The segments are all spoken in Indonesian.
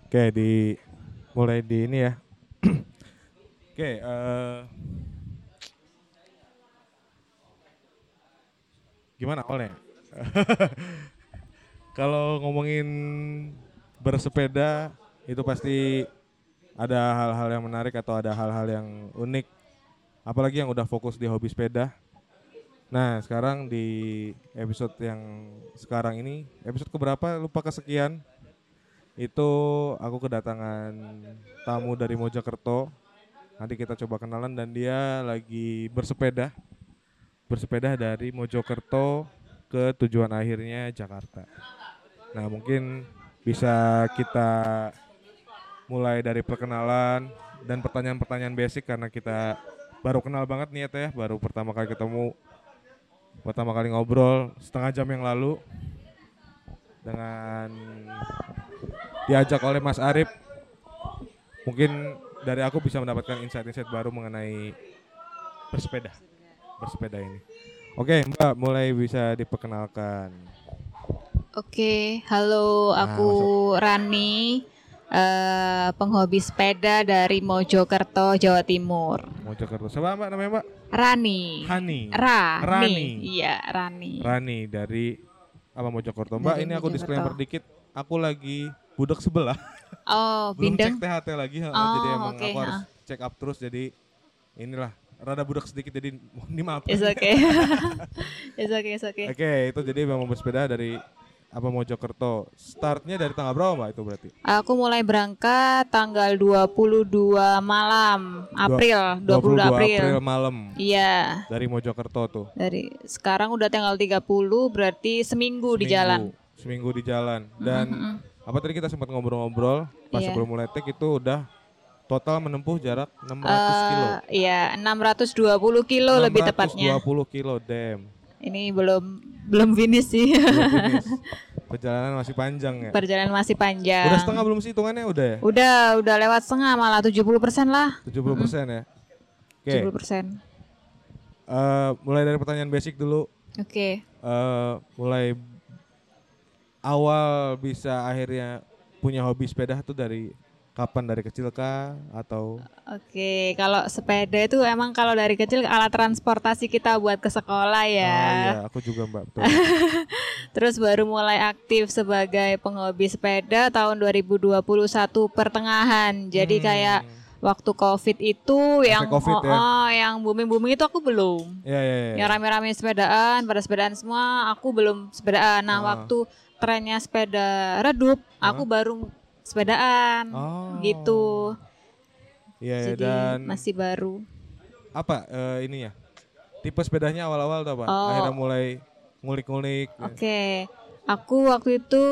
Oke, mulai di ini ya. Oke, gimana awalnya? Kalau ngomongin bersepeda itu pasti ada hal-hal yang menarik atau ada hal-hal yang unik. Apalagi yang udah fokus di hobi sepeda. Nah, sekarang di episode yang sekarang ini, episode keberapa lupa kesekian, itu aku kedatangan tamu dari Mojokerto. Nanti kita coba kenalan dan dia lagi bersepeda dari Mojokerto ke tujuan akhirnya Jakarta. Nah, mungkin bisa kita mulai dari perkenalan dan pertanyaan-pertanyaan basic karena kita baru kenal banget nih ya Teh, baru pertama kali ketemu, pertama kali ngobrol setengah jam yang lalu dengan diajak oleh Mas Arif. Mungkin dari aku bisa mendapatkan insight-insight baru mengenai bersepeda ini. Oke, Mbak, mulai bisa diperkenalkan. Oke, halo, Nah, aku Rani, penghobi sepeda dari Mojokerto, Jawa Timur. Mojokerto. Siapa Mbak namanya Mbak? Rani. Hani. Rani. Iya, Rani. Rani dari apa Mojokerto. Mbak, Dari ini aku Mojokerto. disclaimer dikit. Aku lagi budak sebelah. Oh, Belum Bindeng. cek THT lagi. Oh, Jadi emang oke, aku harus check up terus. Jadi inilah rada budak sedikit. Jadi dimaafkan. It's okay. It's okay. Oke, itu jadi memang bersepeda dari apa Mojokerto. Startnya dari tanggal berapa Mbak itu berarti? Aku mulai berangkat tanggal 22 malam, April, 22 April. Malam. Iya. Dari Mojokerto tuh. Dari sekarang udah tanggal 30, berarti seminggu di jalan. Seminggu di jalan. Dan apa tadi kita sempat ngobrol-ngobrol pas Iya. sebelum mulai take itu udah total menempuh jarak 600 kilo. Iya, 620 kilo lebih tepatnya. 620 kilo, damn. Ini belum finish sih. Belum finish. Perjalanan masih panjang ya. Perjalanan masih panjang. Udah setengah belum sih hitungannya udah ya? Udah lewat setengah, malah 70% lah. 70% ya. Oke. 70%. Mulai dari pertanyaan basic dulu. Oke. Mulai awal bisa akhirnya punya hobi sepeda tuh dari kapan, dari kecil kah atau Oke, kalau sepeda itu emang kalau dari kecil alat transportasi kita buat ke sekolah ya. Oh iya, aku juga Mbak, betul. Terus baru mulai aktif sebagai penghobi sepeda tahun 2021 pertengahan. Jadi kayak waktu COVID itu yang COVID ya? yang booming itu aku belum. Iya. Yang rame-rame sepedaan, pada sepedaan semua, aku belum sepedaan. Nah, waktu trennya sepeda redup, aku baru sepedaan. Gitu. Iya, Jadi dan masih baru. apa ini ya? Tipe sepedanya awal-awal tuh apa? Akhirnya mulai ngulik-ngulik. Oke. Aku waktu itu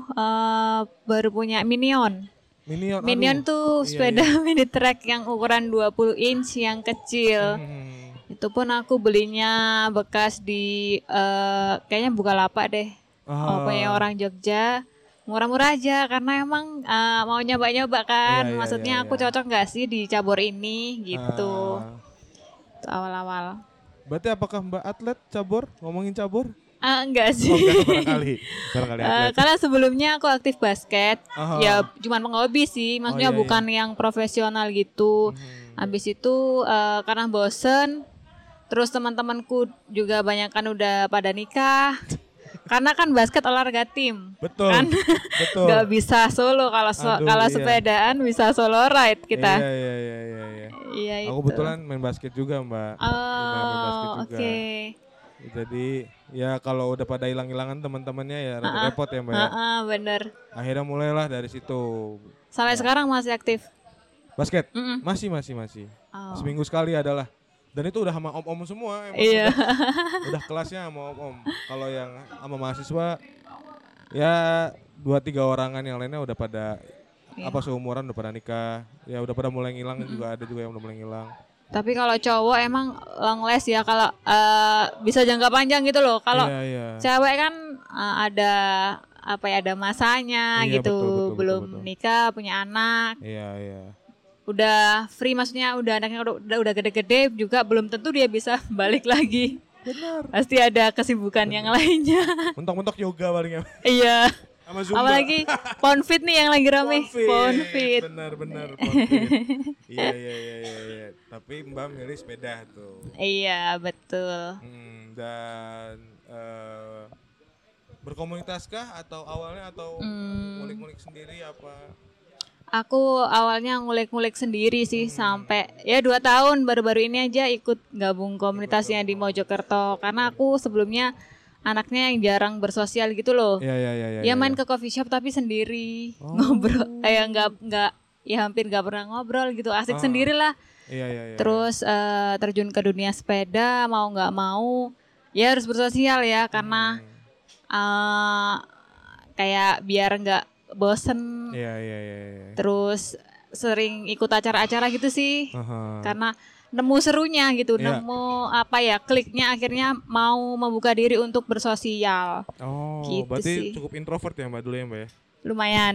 baru punya Minion. Minion tuh sepeda mini track yang ukuran 20 inch yang kecil. Itu pun aku belinya bekas di kayaknya Bukalapak deh. Punya orang Jogja. Murah-murah aja karena emang mau nyoba-nyoba kan. Maksudnya aku cocok gak sih di cabur ini gitu. Itu awal-awal. Berarti apakah Mbak atlet cabur? Ngomongin cabur? Enggak sih. Barangkali atlet. Karena sebelumnya aku aktif basket. Ya cuman penghobi sih. Maksudnya bukan yang profesional gitu. Habis itu karena bosen. Terus teman-temanku juga banyak kan udah pada nikah. Karena kan basket olahraga tim. Betul. Kan? Betul. Gak bisa solo kalau sepedaan bisa solo ride kita. Iya. Iya itu. Aku kebetulan main basket juga Mbak. Main basket juga. Oke. Jadi ya kalau udah pada hilang-hilangan teman-temannya ya repot ya Mbak ya. Bener. Akhirnya mulailah dari situ. Sampai sekarang masih aktif. Basket? Masih. Seminggu sekali adalah. Dan itu udah sama om-om semua emang. Iya. Udah kelasnya sama om-om. Kalau yang sama mahasiswa ya 2-3 orangan, yang lainnya udah pada seumuran, udah pada nikah. Ya udah pada mulai ngilang juga, ada juga yang udah mulai ngilang. Tapi kalau cowok emang long last ya, kalau bisa jangka panjang gitu loh. Kalau cewek kan ada masanya gitu, betul. Nikah, punya anak. Iya. Udah free, maksudnya udah anaknya udah gede-gede juga belum tentu dia bisa balik lagi. Benar. Pasti ada kesibukan yang lainnya. Mentok-mentok yoga palingnya. Iya. Sama Zumba. Apalagi Ponfit nih yang lagi rame. Ponfit. Benar Ponfit. Iya. Tapi Mbak milih sepeda tuh. Iya, betul. Dan berkomunitaskah atau awalnya atau ngulik-ngulik sendiri apa? Aku awalnya ngulik-ngulik sendiri sih sampai ya 2 tahun baru-baru ini aja ikut gabung komunitasnya di Mojokerto karena aku sebelumnya anaknya yang jarang bersosial gitu loh. Iya. Dia main ke coffee shop tapi sendiri ngobrol, nggak ya hampir nggak pernah ngobrol gitu, asik sendiri lah. Iya. Terus terjun ke dunia sepeda mau nggak mau ya harus bersosial ya karena kayak biar nggak bosen. Iya. Terus sering ikut acara-acara gitu sih karena nemu serunya gitu, nemu apa ya kliknya akhirnya mau membuka diri untuk bersosial. Gitu berarti sih. cukup introvert ya Mbak dulu ya Mbak ya? Lumayan.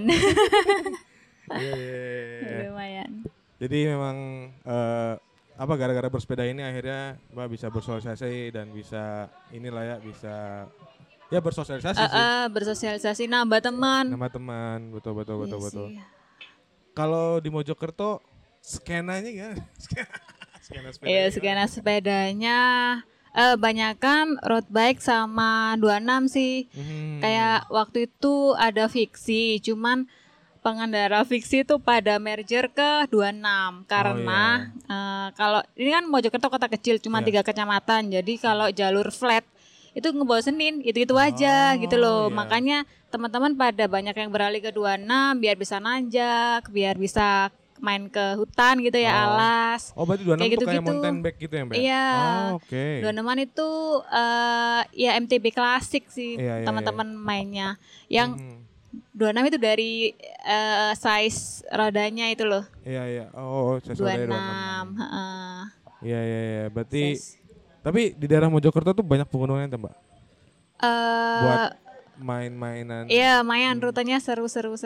Iya. Lumayan. Jadi memang gara-gara bersepeda ini akhirnya Mbak bisa bersosialisasi dan bisa bisa bersosialisasi sih. Bersosialisasi nambah teman. Betul. Kalau di Mojokerto skenanya gimana? Iya, skena sepedanya banyakan road bike sama 26 sih. Kayak waktu itu ada fiksi, cuman pengendara fiksi itu pada merger ke 26 karena kalau ini kan Mojokerto kota kecil cuma 3 kecamatan. Jadi kalau jalur flat itu ngebosenin, itu aja gitu loh. Makanya teman-teman pada banyak yang beralih ke 26 biar bisa nanjak, biar bisa main ke hutan gitu ya, alas. Berarti 26 kayak itu kayak mountain bike gitu ya Mbak? Iya. Oke. 26 itu ya MTB klasik sih teman-teman mainnya. Yang 26 itu dari size rodanya itu loh. Iya. Size 26. Iya. Berarti tapi di daerah Mojokerto tuh banyak pegunungan tuh Mbak? Buat main-mainan. Iya, main rutenya seru.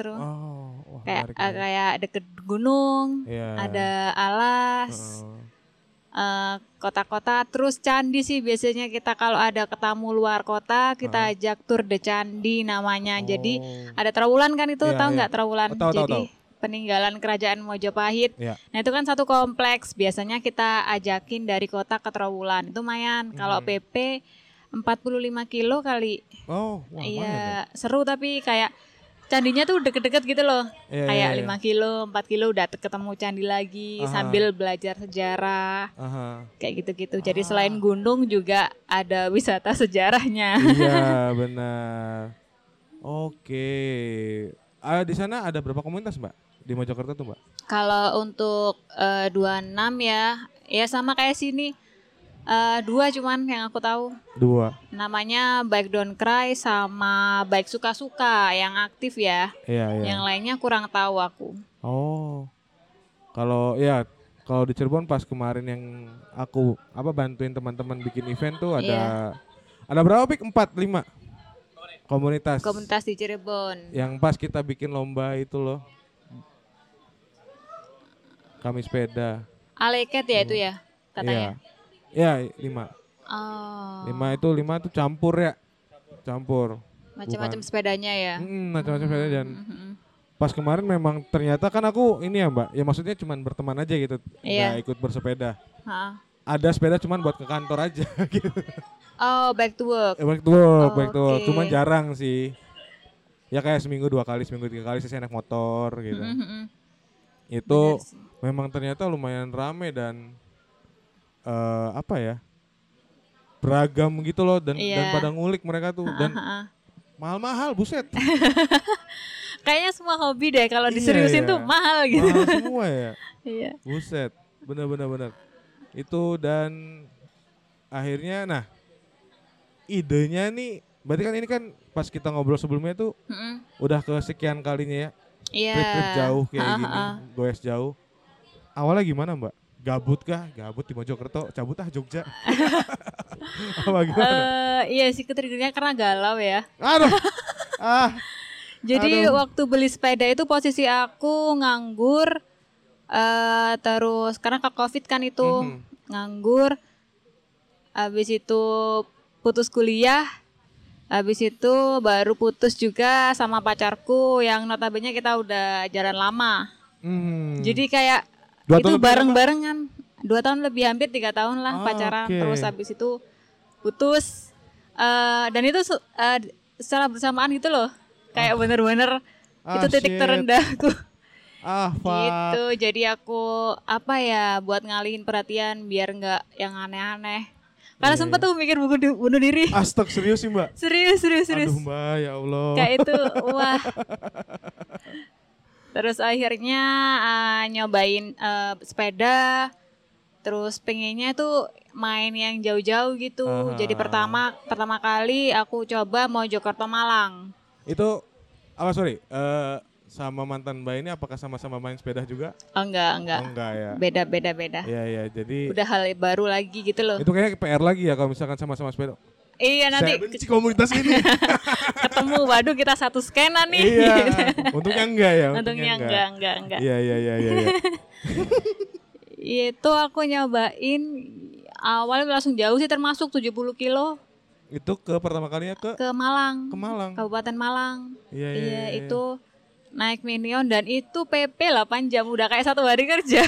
Kayak deket gunung, ada alas, kota-kota, terus candi sih biasanya kita kalau ada ketamu luar kota kita ajak tur de candi namanya. Jadi ada Trowulan kan itu, tahu nggak Trowulan? Jadi peninggalan kerajaan Mojopahit. Nah itu kan satu kompleks. Biasanya kita ajakin dari kota ke Trowulan. Itu lumayan. Kalau PP 45 kilo kali. Iya, seru tapi kayak candinya tuh deket-deket gitu loh. Kayak 5 kilo, 4 kilo udah ketemu candi lagi sambil belajar sejarah. Kayak gitu-gitu. Jadi selain gunung juga ada wisata sejarahnya. Iya, benar. Oke. Di sana ada berapa komunitas Mbak? Di Mojokerto tuh Mbak? Kalau untuk 26 ya sama kayak sini. 2 cuman yang aku tahu. 2. Namanya Bike Don't Cry sama Bike Suka-Suka yang aktif ya. Iya. Yang lainnya kurang tahu aku. Kalau di Cirebon pas kemarin yang aku bantuin teman-teman bikin event tuh ada berapa Pik? 4, 5 komunitas. Komunitas di Cirebon. Yang pas kita bikin lomba itu loh. Kami sepeda. Aleket ya itu ya katanya. Iya, 5. 5 itu campur ya. Campur. Macam-macam sepedanya ya. Macam-macam sepeda dan pas kemarin memang ternyata kan aku ini ya Mbak. Ya maksudnya cuman berteman aja gitu. Nggak ikut bersepeda. Ada sepeda cuman buat ke kantor aja gitu. Back to work. Back to work. Cuman jarang sih. Ya kayak seminggu 2 kali, seminggu 3 kali saya naik motor gitu. Itu memang ternyata lumayan rame dan beragam gitu loh dan pada ngulik mereka tuh dan mahal-mahal buset. Kayaknya semua hobi deh kalau diseriusin tuh mahal gitu. Mahal semua ya. Iya. Buset, benar. Itu dan akhirnya idenya nih, berarti kan ini kan pas kita ngobrol sebelumnya tuh udah kesekian kalinya ya. Trip jauh kayak gini, goes jauh. Awalnya gimana Mbak? Gabut kah? Gabut di Mojokerto, cabut Jogja. Apa gimana? Iya sih ketriggernya karena galau ya. Aduh. Jadi waktu beli sepeda itu posisi aku nganggur, terus karena ke COVID kan itu nganggur, habis itu putus kuliah, Habis itu baru putus juga sama pacarku yang notabene kita udah jalan lama. Jadi kayak itu bareng-barengan. 2 tahun lebih, hampir 3 tahun lah pacaran. Terus habis itu putus. Dan itu secara bersamaan gitu loh. Kayak bener-bener itu titik terendahku. Gitu. Jadi aku buat ngalihin perhatian biar nggak yang aneh-aneh. Karena sempet tuh mikir bunuh diri. Astag, serius sih Mbak? Serius. Aduh Mbak, ya Allah. Kayak itu, wah. Terus akhirnya nyobain sepeda. Terus pengennya tuh main yang jauh-jauh gitu. Jadi pertama kali aku coba Mojokerto Malang. Itu sama mantan Mbak ini apakah sama-sama main sepeda juga? Enggak. Enggak ya. Beda. Iya, jadi udah hal baru lagi gitu loh. Itu kayaknya PR lagi ya kalau misalkan sama-sama sepeda. Iya, nanti saya benci komunitas ini. Ketemu, waduh kita satu skena nih. Iya. Untungnya enggak ya. Untungnya enggak. Iya. Itu aku nyobain awalnya langsung jauh sih, termasuk 70 kilo. Itu ke pertama kalinya ke Malang. Kabupaten Malang. Iya. Itu naik Minion dan itu PP 8 jam, udah kayak 1 hari kerja.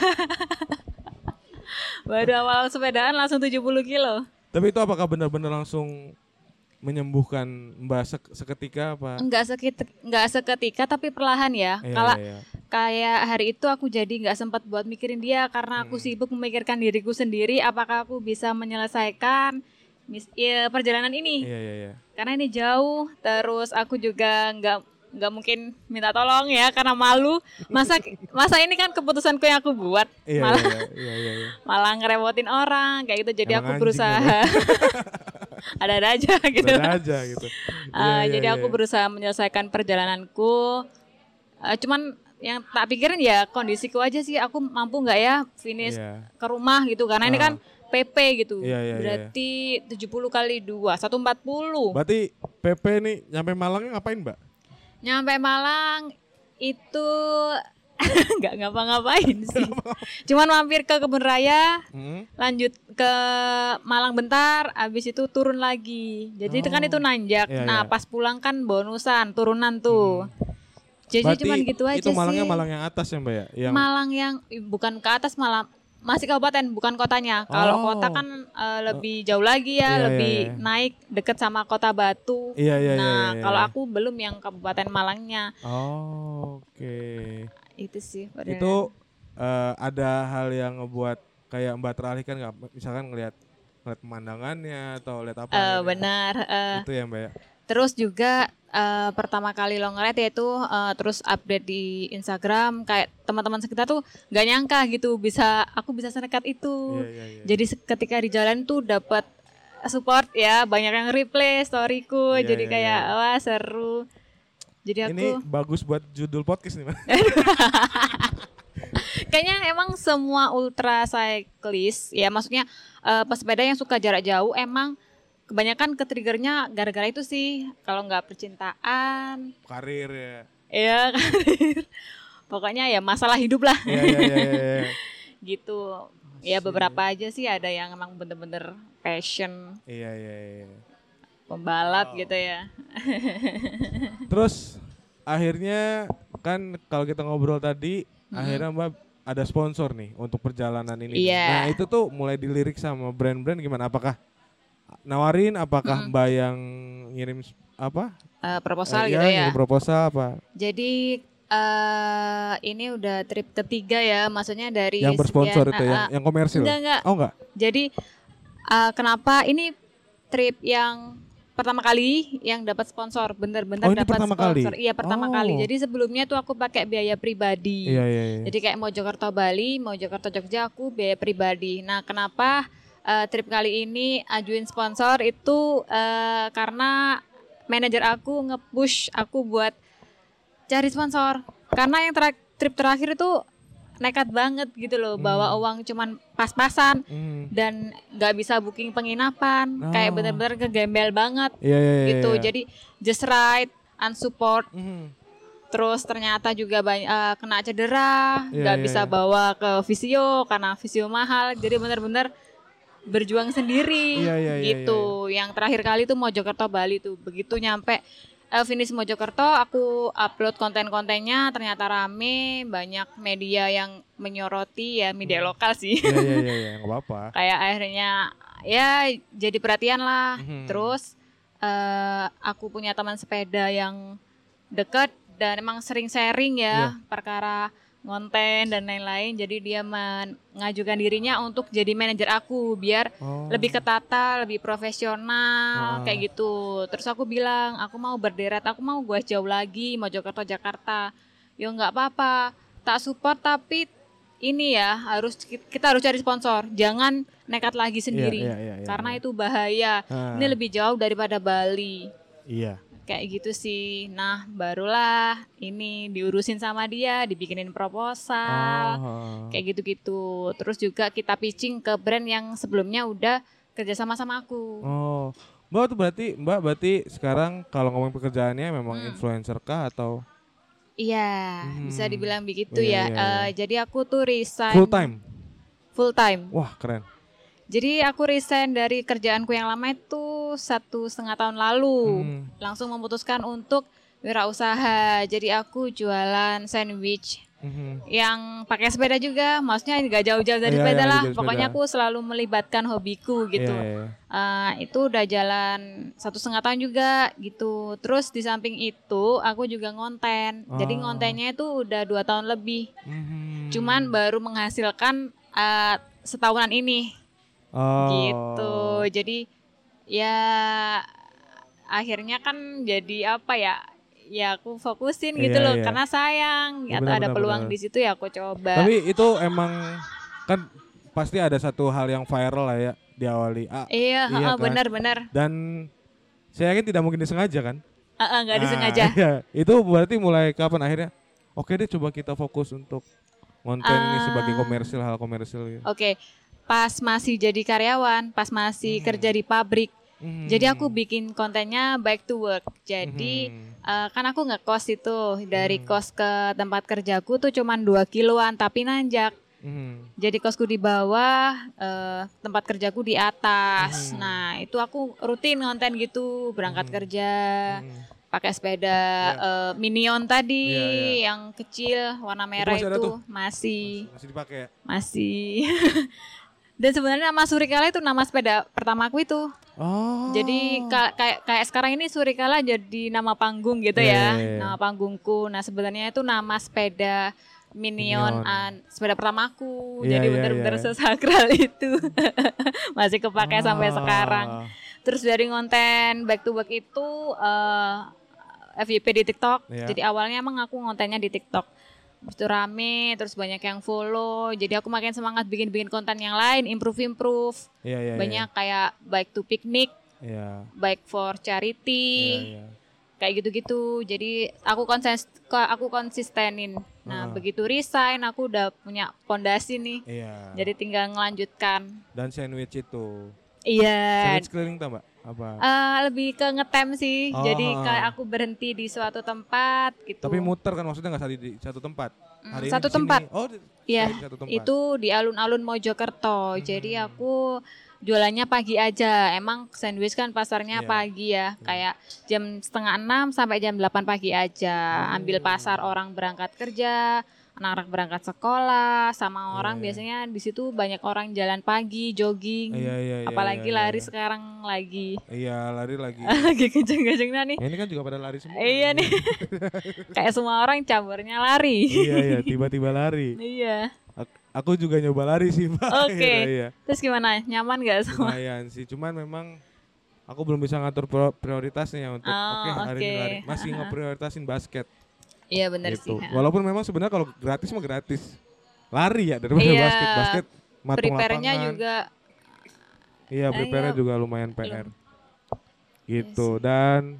Baru awal sepedaan langsung 70 kilo. Tapi itu apakah benar-benar langsung menyembuhkan Mbak seketika apa? Enggak seketika tapi perlahan ya. Kayak hari itu aku jadi enggak sempat buat mikirin dia karena aku sibuk memikirkan diriku sendiri, apakah aku bisa menyelesaikan perjalanan ini. Iya. Karena ini jauh, terus aku juga nggak mungkin minta tolong ya karena malu. Masa ini kan keputusanku yang aku buat. Iya. Malah ngerepotin orang kayak gitu. Jadi emang aku berusaha ada aja gitu. Jadi aku berusaha menyelesaikan perjalananku. Cuman yang tak pikirin ya kondisiku aja sih, aku mampu nggak ya finish ke rumah gitu, karena ini kan PP gitu. Berarti 70 kali 2 140. Berarti PP nih nyampe Malangnya ngapain Mbak? Nyampe Malang itu nggak ngapa-ngapain sih. Cuman mampir ke Kebun Raya, lanjut ke Malang bentar, abis itu turun lagi. Jadi itu kan itu nanjak. Pas pulang kan bonusan turunan tuh. Jadi berarti cuman gitu aja sih. Itu Malangnya Malang yang atas ya Mbak ya? Malang yang bukan ke atas, malah masih kabupaten, bukan kotanya. Kalau kota kan lebih jauh lagi ya, lebih naik deket sama Kota Batu. Nah, kalau aku belum yang Kabupaten Malangnya. Oke. Itu sih. Itu ada hal yang ngebuat kayak Mbak teralihkan nggak? Misalkan ngeliat pemandangannya atau lihat apa? Benar. Itu ya Mbak ya. Terus juga pertama kali long ride yaitu terus update di Instagram, kayak teman-teman sekitar tuh nggak nyangka gitu aku bisa senekat itu. Jadi ketika di jalan tuh dapat support ya, banyak yang replay storyku. Jadi kayak wah seru. Jadi ini bagus buat judul podcast nih Mbak. Kayaknya emang semua ultra cyclist ya, maksudnya pesepeda yang suka jarak jauh emang kebanyakan ketriggernya gara-gara itu sih. Kalau nggak percintaan, karir ya. Iya, karir. Pokoknya ya masalah hidup lah. Iya. Gitu. Ya beberapa aja sih ada yang emang bener-bener passion. Iya. Pembalap gitu ya. Terus akhirnya kan kalau kita ngobrol tadi, akhirnya Mbak ada sponsor nih untuk perjalanan ini. Nah itu tuh mulai dilirik sama brand-brand gimana? Apakah nawarin, apakah Mbak yang ngirim apa? Proposal gitu ya. Ngirim proposal apa? Jadi ini udah trip ketiga ya, maksudnya dari yang bersponsor itu yang komersil. Enggak. Oh enggak. Jadi kenapa ini trip yang pertama kali yang dapat sponsor, bener-bener dapat sponsor. Iya, pertama kali. Jadi sebelumnya tuh aku pakai biaya pribadi. Iya. Jadi kayak Mojokerto Bali, Mojokerto Jogja aku biaya pribadi. Nah, kenapa trip kali ini ajuin sponsor itu karena manajer aku nge-push aku buat cari sponsor. Karena yang trip terakhir itu nekat banget gitu loh, bawa uang cuman pas-pasan dan nggak bisa booking penginapan, kayak bener-bener kegembel banget gitu. Jadi just ride, unsupport, terus ternyata juga kena cedera, nggak bisa bawa ke visio karena visio mahal. Jadi bener-bener berjuang sendiri gitu. Iya. Yang terakhir kali tuh Mojokerto Bali tuh. Begitu nyampe finish Mojokerto, aku upload konten-kontennya, ternyata rame, banyak media yang menyoroti ya, media lokal sih. Iya, nggak apa-apa. Kayak akhirnya ya jadi perhatian lah. Terus aku punya teman sepeda yang dekat dan emang sering sharing ya perkara konten dan lain-lain. Jadi dia mengajukan dirinya untuk jadi manajer aku biar lebih ketata, lebih profesional kayak gitu. Terus aku bilang aku mau berderet, aku mau gua jauh lagi Mojokerto Jakarta. Yo nggak apa-apa, tak support tapi ini ya kita harus cari sponsor. Jangan nekat lagi sendiri karena itu bahaya. Ini lebih jauh daripada Bali. Iya. Kayak gitu sih. Nah barulah ini diurusin sama dia, dibikinin proposal, kayak gitu-gitu. Terus juga kita pitching ke brand yang sebelumnya udah kerja sama aku. Mbak berarti sekarang kalau ngomong pekerjaannya memang influencer kah atau? Iya, bisa dibilang begitu ya. Jadi aku tuh resign. Full time. Wah keren. Jadi aku resign dari kerjaanku yang lama itu 1,5 tahun lalu. Langsung memutuskan untuk wirausaha. Jadi aku jualan sandwich yang pakai sepeda juga. Maksudnya nggak jauh-jauh dari sepeda lah. Pokoknya aku selalu melibatkan hobiku gitu. Itu udah jalan 1,5 tahun juga gitu. Terus di samping itu aku juga ngonten. Jadi ngontennya itu udah 2 tahun lebih. Cuman baru menghasilkan setahunan ini. Gitu. Jadi ya akhirnya kan jadi apa ya? Ya aku fokusin gitu loh karena sayang atau ada peluang di situ ya aku coba. Tapi itu emang kan pasti ada satu hal yang viral lah ya diawali. Iya kan? Benar. Dan saya yakin tidak mungkin disengaja kan? Nggak disengaja. Iya. Itu berarti mulai kapan akhirnya? Oke deh coba kita fokus untuk konten ini sebagai komersil, hal komersil gitu. Oke. Pas masih jadi karyawan, pas masih kerja di pabrik. Jadi aku bikin kontennya back to work. Jadi kan aku ngekos itu dari kos ke tempat kerjaku tuh cuman 2 kiloan tapi nanjak. Jadi kosku di bawah, tempat kerjaku di atas. Nah itu aku rutin konten gitu, berangkat kerja, pakai sepeda Minion tadi yang kecil warna merah itu masih dipakai. Masih. Dan sebenarnya nama Surikala itu nama sepeda pertamaku itu. Jadi kayak sekarang ini Surikala jadi nama panggung gitu ya. Nama panggungku. Nah sebenarnya itu nama sepeda Minion. Sepeda pertamaku. Jadi benar-benar sesakral itu. Masih kepakai sampai sekarang. Terus dari konten back to back itu FYP di TikTok. Jadi awalnya emang aku ngontennya di TikTok. Itu rame, terus banyak yang follow. Jadi aku makin semangat bikin konten yang lain, improve. Banyak kayak bike to picnic, bike for charity, kayak gitu-gitu. Jadi aku konsistenin. Nah begitu resign, aku udah punya fondasi nih. Jadi tinggal ngelanjutkan. Dan sandwich itu. Sandwich keliling tau mbak? Apa? Lebih ke ngetem sih. Jadi kayak aku berhenti di suatu tempat gitu. Tapi muter kan maksudnya nggak di satu tempat. Hari satu tempat. Iya. Tempat. Itu di alun-alun Mojokerto. Jadi aku jualannya pagi aja. Emang sandwich kan pasarnya pagi ya. Kayak jam 5:30 sampai jam 8 pagi aja. Ambil pasar orang berangkat kerja, anak-anak berangkat sekolah, sama orang biasanya di situ banyak orang jalan pagi, jogging. Apalagi lari sekarang lagi. Lari lagi. Lagi kenceng-kencengnya nih. Ini kan juga pada lari semua. Iya nih. Kayak semua orang campurnya lari. Tiba-tiba lari. Iya. Aku juga nyoba lari sih, Mbak. Oke. Terus gimana? Nyaman gak sama? Lumayan sih, cuman memang aku belum bisa ngatur prioritasnya untuk hari ini lari. Masih ngeprioritasin basket. Iya benar gitu. sih. Walaupun memang sebenarnya kalau gratis mah gratis. Lari ya daripada basket matung prepare-nya lapangan. juga. Iya, prepare-nya juga lumayan PR. Gitu. Dan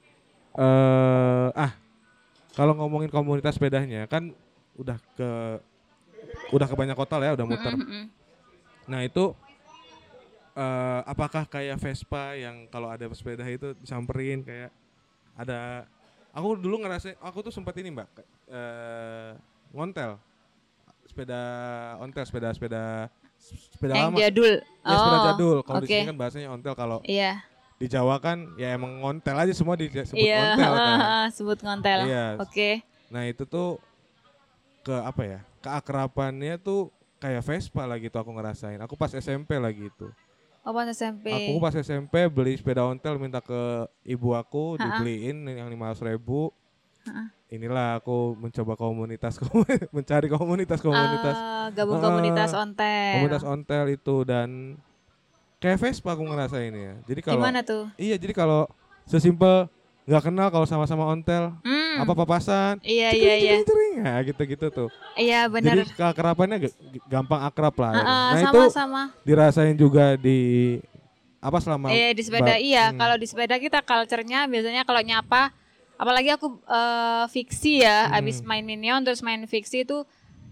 kalau ngomongin komunitas sepedanya kan udah ke banyak kota lah ya, udah muter. Nah, itu apakah kayak Vespa yang kalau ada sepeda itu disamperin kayak ada. Aku dulu ngerasa, aku tuh sempat ini mbak, ngontel sepeda sepeda yang lama. Jadul. Ya, sepeda jadul. Kalau di Okay. sini kan bahasanya ontel, kalau Iya. di Jawa kan ya emang ngontel aja semua disebut Iya, ontel kan. sebut ngontel. Iya. Oke. Nah itu tuh ke apa ya, keakrabannya tuh kayak Vespa lah gitu aku ngerasain. Aku pas SMP lah gitu. Oh pas SMP. Aku pas SMP beli sepeda ontel, minta ke ibu aku dibeliin yang 500.000. Inilah aku mencoba mencari komunitas. Gabung komunitas ontel. Komunitas ontel itu, dan kayak Vespa aku ngerasain ya. Jadi kalau gimana tuh? Iya, jadi kalau sesimpel nggak kenal, kalau sama-sama ontel apa papasan. Iya. Ya, gitu-gitu tuh. Iya benar. Jadi keakrabannya gampang akrab lah. Nah sama. itu dirasain juga di apa selama di sepeda. Iya, kalau di sepeda kita culture-nya biasanya kalau nyapa, apalagi aku fiksi ya, abis main Minion terus main fiksi itu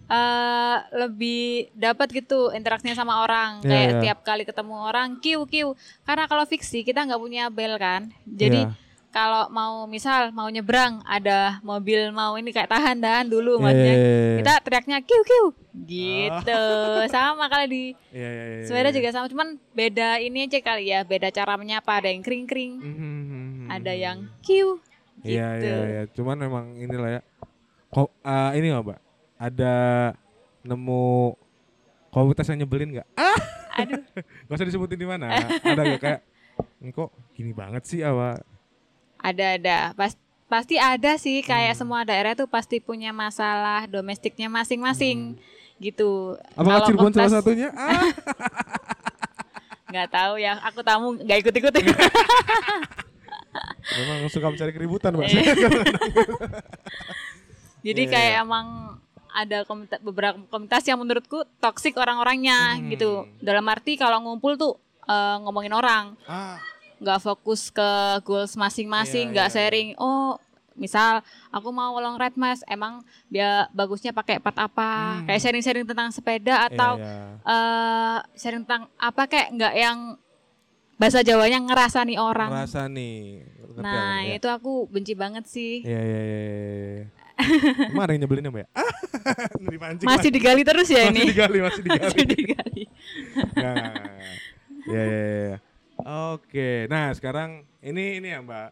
lebih dapat gitu interaksinya sama orang. Kayak tiap kali ketemu orang kiu. Karena kalau fiksi kita nggak punya bel kan. Jadi kalau mau nyebrang, ada mobil mau ini kayak tahan dulu maksudnya. Kita teriaknya kiu gitu. Sama kali di sepeda juga sama, cuman beda ini aja kali ya, beda cara menyapa, ada yang kring, ada yang kiu gitu. Iya. Cuman memang inilah ya. Ini nggak Mbak? Ada nemu komunitas yang nyebelin nggak? Aduh. Gak usah disebutin di mana. Ada gak kayak kok gini banget sih awak? Ada. Pasti ada sih, kayak semua daerah tuh pasti punya masalah domestiknya masing-masing gitu. Apakah Cirebon salah satunya? Nggak tahu ya, aku tamu nggak ikut-ikut. Memang suka mencari keributan Mbak. Jadi kayak emang ada beberapa komunitas yang menurutku toksik orang-orangnya gitu. Dalam arti kalau ngumpul tuh ngomongin orang. Nggak fokus ke goals masing-masing, nggak sharing. Oh, misal aku mau long ride mas, emang dia bagusnya pakai part apa? Kayak sharing-sharing tentang sepeda atau sharing tentang apa, kayak nggak yang bahasa Jawanya ngerasani orang. Ngerasani. Nah itu aku benci banget sih. Iya. Emang ada yang nyebelinnya Mbak? Masih digali terus ya ini. Masih digali. Iya. Oke, nah sekarang ini ya Mbak,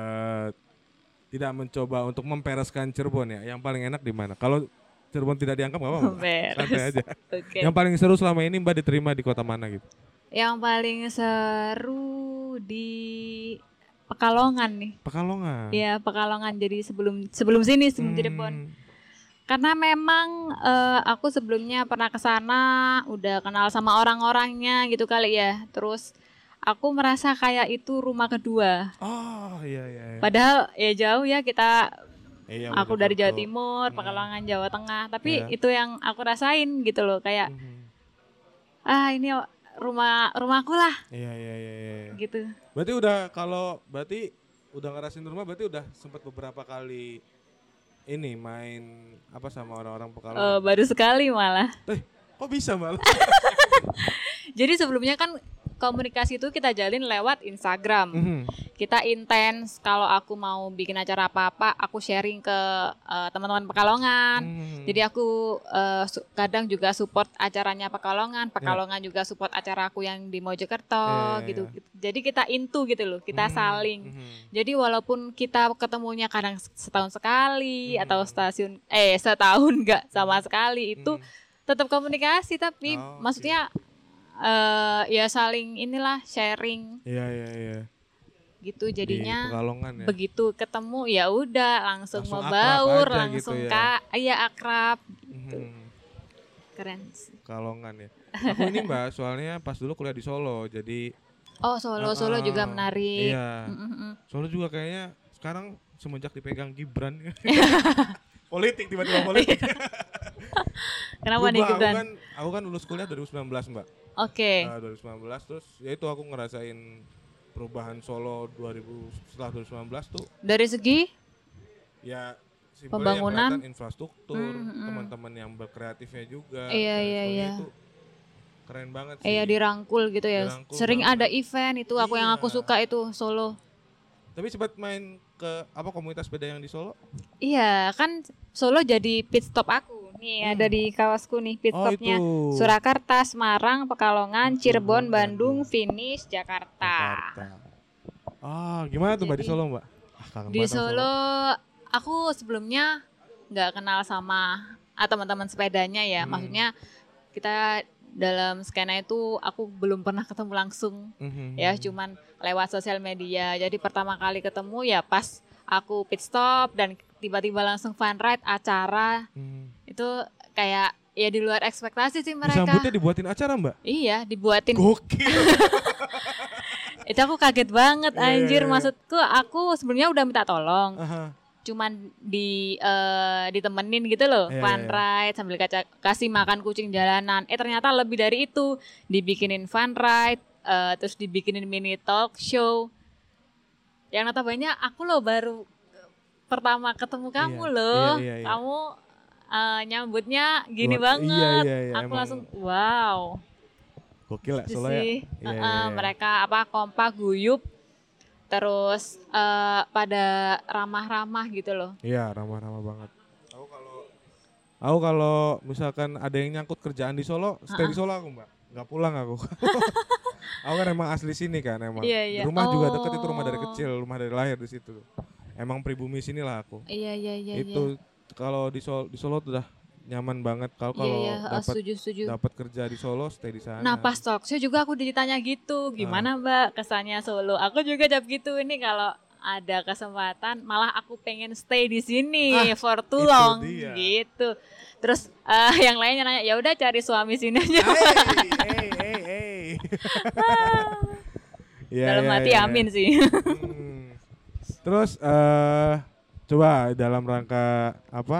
tidak mencoba untuk mempereskan Cirebon ya. Yang paling enak di mana? Kalau Cirebon tidak dianggap nggak apa-apa, santai aja. Okay. Yang paling seru selama ini Mbak diterima di kota mana gitu? Yang paling seru di Pekalongan nih. Pekalongan. Iya Pekalongan. Jadi sebelum Cirebon. Karena memang aku sebelumnya pernah ke sana, udah kenal sama orang-orangnya gitu kali ya. Terus aku merasa kayak itu rumah kedua. Oh iya. Padahal ya jauh ya kita. Aku dari Jawa Jakarta. Timur, Pekalongan Jawa Tengah. Tapi itu yang aku rasain gitu loh, kayak ini rumahku lah. Iya. Gitu. Berarti udah ngerasain rumah, berarti udah sempat beberapa kali ini main apa sama orang-orang Pekalongan. Baru sekali malah. Kok bisa malah? Jadi sebelumnya kan komunikasi itu kita jalin lewat Instagram. Kita intens, kalau aku mau bikin acara apa-apa, aku sharing ke teman-teman Pekalongan. Jadi aku kadang juga support acaranya Pekalongan juga support acara aku yang di Mojokerto gitu. Jadi kita into gitu loh, kita saling. Jadi walaupun kita ketemunya kadang setahun sekali atau setahun enggak sama sekali, itu tetap komunikasi, tapi maksudnya ya saling inilah sharing. Iya. Gitu jadinya. Ya. Begitu ketemu ya udah langsung membaur, langsung gitu ya. Akrab gitu. Keren sih. Pekalongan ya. Aku ini Mbak, soalnya pas dulu kuliah di Solo, jadi Solo juga menarik. Iya. Solo juga kayaknya sekarang semenjak dipegang Gibran. Politik, tiba-tiba politik. Kenapa nih Gibran? Aku kan lulus kuliah 2019 Mbak. Oke. 2019 terus ya itu aku ngerasain perubahan Solo setelah 2019 tuh. Dari segi? Ya pembangunan, infrastruktur, teman-teman yang berkreatifnya juga. Iya. Itu keren banget sih. Iya dirangkul gitu ya. Sering banget. Ada event itu yang aku suka itu Solo. Tapi sempat main ke komunitas sepeda yang di Solo? Iya kan Solo jadi pit stop aku Nih ada di kaosku nih pit stopnya. Surakarta, Semarang, Pekalongan, Cirebon, Bandung, finish Jakarta. Gimana tuh Mbak di Solo Mbak? Di Solo aku sebelumnya nggak kenal sama teman-teman sepedanya ya. Maksudnya kita dalam skena itu aku belum pernah ketemu langsung ya, cuman lewat sosial media. Jadi pertama kali ketemu ya pas aku pit stop dan tiba-tiba langsung fun ride acara. Itu kayak ya di luar ekspektasi sih mereka. Disambutnya dibuatin acara Mbak? Iya dibuatin. Gokil. Itu aku kaget banget anjir. Maksudku aku sebenarnya udah minta tolong. Cuman ditemenin gitu loh, fun ride sambil kasih makan kucing jalanan. Ternyata lebih dari itu, dibikinin fun ride, terus dibikinin mini talk show. Yang notabene aku loh baru pertama ketemu kamu loh. Kamu nyambutnya gini banget. Aku langsung wow. Gokil ya Solo ya. Mereka kompak guyup. Terus pada ramah-ramah gitu loh. Iya ramah-ramah banget. Aku kalau misalkan ada yang nyangkut kerjaan di Solo, stay di Solo aku Mbak. Nggak pulang aku. Aku kan emang asli sini kan emang. Rumah juga deket itu, rumah dari kecil, rumah dari lahir di situ. Emang pribumi sinilah aku. Iya. Itu kalau di Solo udah nyaman banget kalau dapat kerja di Solo, stay di sana. Nah pas talk show juga aku ditanya gitu, gimana Mbak kesannya Solo? Aku juga jawab gitu, ini kalau ada kesempatan malah aku pengen stay di sini for too long gitu. Terus yang lainnya nanya, ya udah cari suami sini aja. Hey. Dalam hati amin sih. Terus coba dalam rangka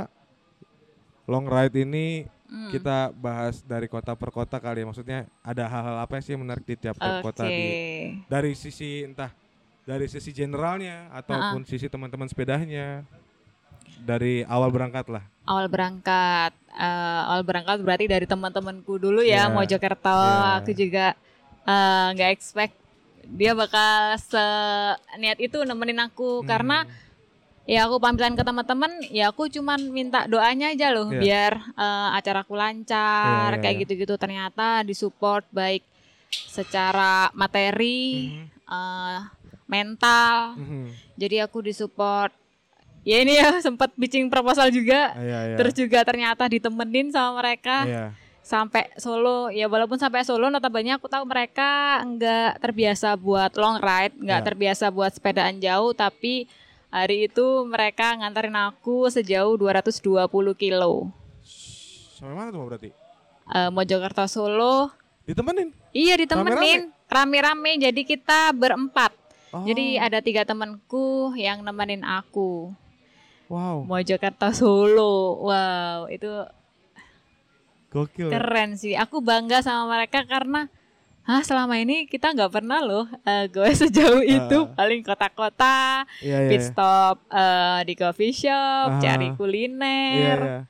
long ride ini kita bahas dari kota per kota kali ya. Maksudnya ada hal-hal apa sih yang menarik di tiap kota dari sisi generalnya ataupun sisi teman-teman sepedanya. Dari awal berangkat lah. Awal berangkat berarti dari teman-temanku dulu ya, Mojokerto. Aku juga nggak expect dia bakal seniat itu nemenin aku karena ya aku pamitan ke teman-teman, ya aku cuman minta doanya aja loh biar acaraku lancar kayak gitu-gitu. Ternyata disupport baik secara materi, mental. Jadi aku disupport. Ya ini ya sempat pitching proposal juga. Terus juga ternyata ditemenin sama mereka. Sampai Solo, ya walaupun sampai Solo notabene aku tahu mereka enggak terbiasa buat long ride, enggak terbiasa buat sepedaan jauh, tapi hari itu mereka nganterin aku sejauh 220 kilo. Sampai mana tuh berarti? Mojokerto Solo. Ditemenin? Iya ditemenin, rame-rame. Jadi kita berempat. Jadi ada 3 temanku yang nemenin aku. Wow. Mojokerto Solo, wow itu gokil. Keren sih. Aku bangga sama mereka karena selama ini kita nggak pernah loh gue sejauh itu, paling kota-kota, pit stop di coffee shop, cari kuliner.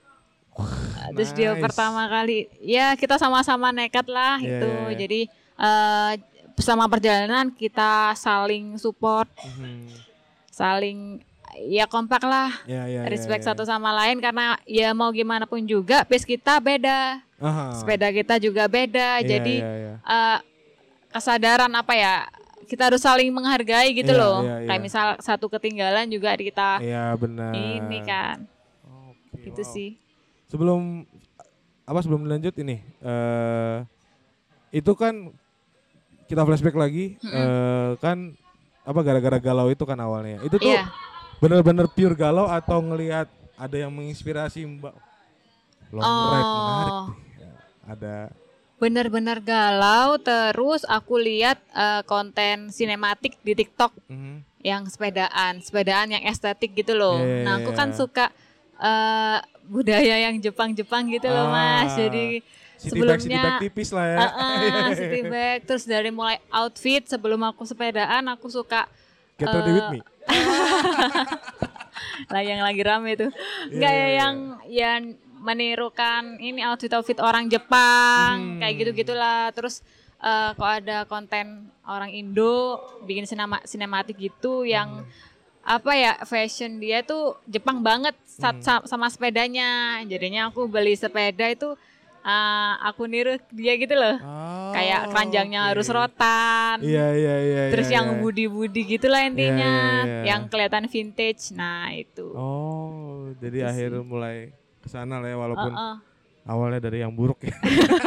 Terus dia pertama kali, ya kita sama-sama nekat lah itu. Jadi selama perjalanan kita saling support, saling ya kompak lah, respect satu sama lain karena ya mau gimana pun juga pace kita beda. Sepeda kita juga beda, jadi kesadaran kita harus saling menghargai gitu loh. Kayak misal satu ketinggalan juga kita ini kan. Gitu sih. Sebelum lanjut ini, itu kan kita flashback lagi, kan gara-gara galau itu kan awalnya. Itu tuh bener-bener pure galau atau ngelihat ada yang menginspirasi Mbak? Long ride menarik. Ada bener-bener galau, terus aku lihat konten sinematik di TikTok yang sepedaan yang estetik gitu loh. Nah aku kan suka budaya yang Jepang gitu loh Mas. Jadi sebelumnya city bag tipis lah ya. City bag, terus dari mulai outfit sebelum aku sepedaan aku suka Get Ready With Me. Lah yang lagi rame tuh. Yang menirukan ini outfit orang Jepang kayak gitu-gitulah. Terus kok ada konten orang Indo bikin sinematik gitu yang apa ya, fashion dia tuh Jepang banget sama sepedanya. Jadinya aku beli sepeda itu aku niru dia gitu loh. Kayak keranjangnya harus rotan. Iya. Terus yang budi-budi gitulah intinya, yang kelihatan vintage. Nah, itu. Oh, jadi akhirnya mulai kesana lah ya, walaupun awalnya dari yang buruk ya.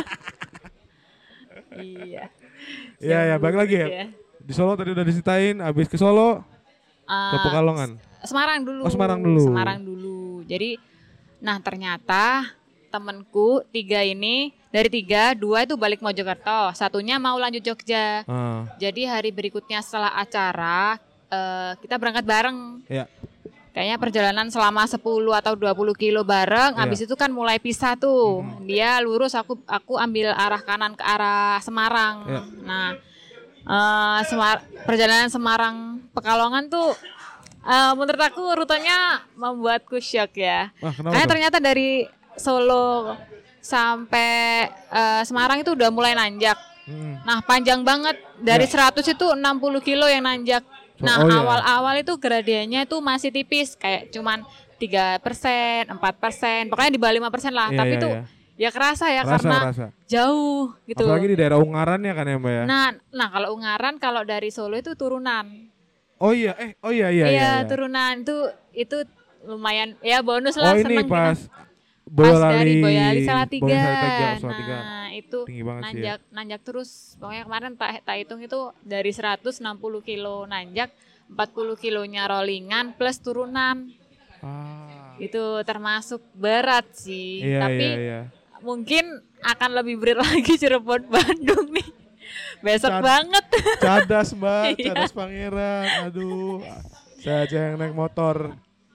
Iya. Iya, balik lagi ya. Di Solo tadi udah diceritain, abis ke Solo ke Pekalongan. Semarang dulu. Semarang dulu. Jadi, nah ternyata temenku 3 ini, dari 3, 2 itu balik Mojokerto, 1-nya mau lanjut Jogja. Jadi hari berikutnya setelah acara kita berangkat bareng. Iya. Kayaknya perjalanan selama 10 atau 20 kilo bareng. Habis itu kan mulai pisah tuh. Dia lurus, aku ambil arah kanan ke arah Semarang. Nah, perjalanan Semarang Pekalongan tuh menurut aku rutenya membuatku shock ya. Karena ternyata dari Solo sampai Semarang itu udah mulai nanjak. Nah, panjang banget. Dari 100 itu 60 kilo yang nanjak. Nah, awal-awal itu gradiennya itu masih tipis, kayak cuman 3%, 4%, pokoknya di bawah 5% lah. Tapi itu ya kerasa karena jauh gitu. Apalagi di daerah Ungaran ya kan ya Mbak ya. Nah kalau Ungaran, kalau dari Solo itu turunan. Iya. Iya, turunan itu lumayan ya, bonus lah, seneng. Oh, ini pas dari Boyolali Salatiga. Nah, itu nanjak terus. Pokoknya kemarin tak hitung itu dari 160 kilo nanjak, 40 kilonya rollingan plus turunan. Itu termasuk berat sih. Tapi mungkin akan lebih berat lagi Cirebon Bandung nih. Besok banget. Cadas Mbak, cadas Pangeran. Aduh, saya aja yang naik motor.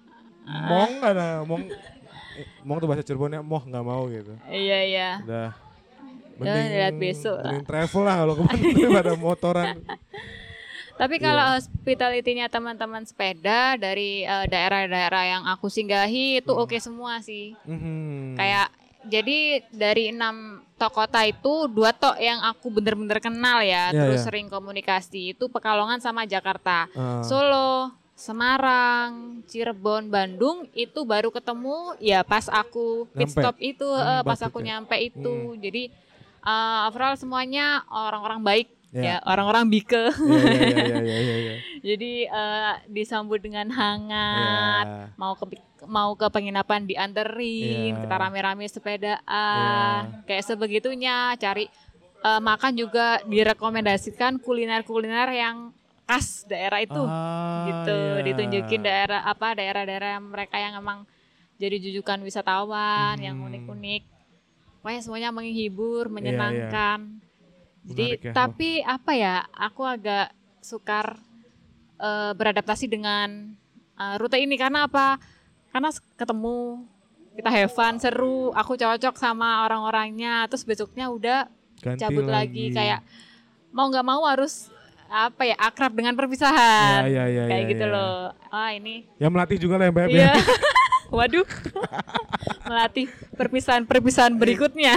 Mong tuh bahasa Cirebonnya moh, nggak mau gitu. Iya. Udah. Mending lihat besok. Mending travel lah kalau kemana pada motoran. Tapi kalau hospitality-nya teman-teman sepeda dari daerah-daerah yang aku singgahi itu oke semua sih. Kayak jadi dari 6 tok kota itu 2 tok yang aku bener-bener kenal ya. Terus sering komunikasi itu Pekalongan sama Jakarta. Solo, Semarang, Cirebon, Bandung itu baru ketemu ya pas aku pit stop itu, pas aku nyampe itu. Jadi overall semuanya orang-orang baik ya, orang-orang bike. Iya. Jadi disambut dengan hangat, mau ke penginapan dianterin, kita rame-rame sepedaan, kayak sebegitunya. Cari makan juga direkomendasikan kuliner-kuliner yang khas daerah itu, gitu. Ditunjukin daerah-daerah mereka yang emang jadi jujukan wisatawan yang unik-unik. Pokoknya semuanya menghibur, menyenangkan. Jadi tapi apa ya, aku agak sukar beradaptasi dengan rute ini karena apa? Karena ketemu, kita have fun, seru, aku cocok sama orang-orangnya, terus besoknya udah cabut lagi. Kayak mau nggak mau harus akrab dengan perpisahan. Kayak gitu loh. Ini. Ya melatih juga lah ya Mbak. Iya. Waduh. Melatih perpisahan berikutnya.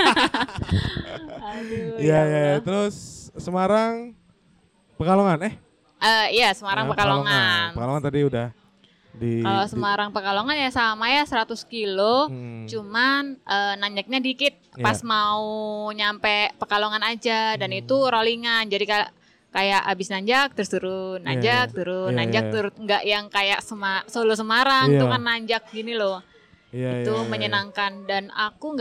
Aduh. Iya. Terus Semarang, Pekalongan. Iya, Semarang Pekalongan. Pekalongan tadi udah kalau Semarang Pekalongan ya sama ya 100 kilo. Cuman nanjaknya dikit pas mau nyampe Pekalongan aja, dan itu rollingan. Jadi kayak abis nanjak terus turun, nanjak turun, nggak yang kayak Solo Semarang tuh kan nanjak gini loh. Itu menyenangkan, dan aku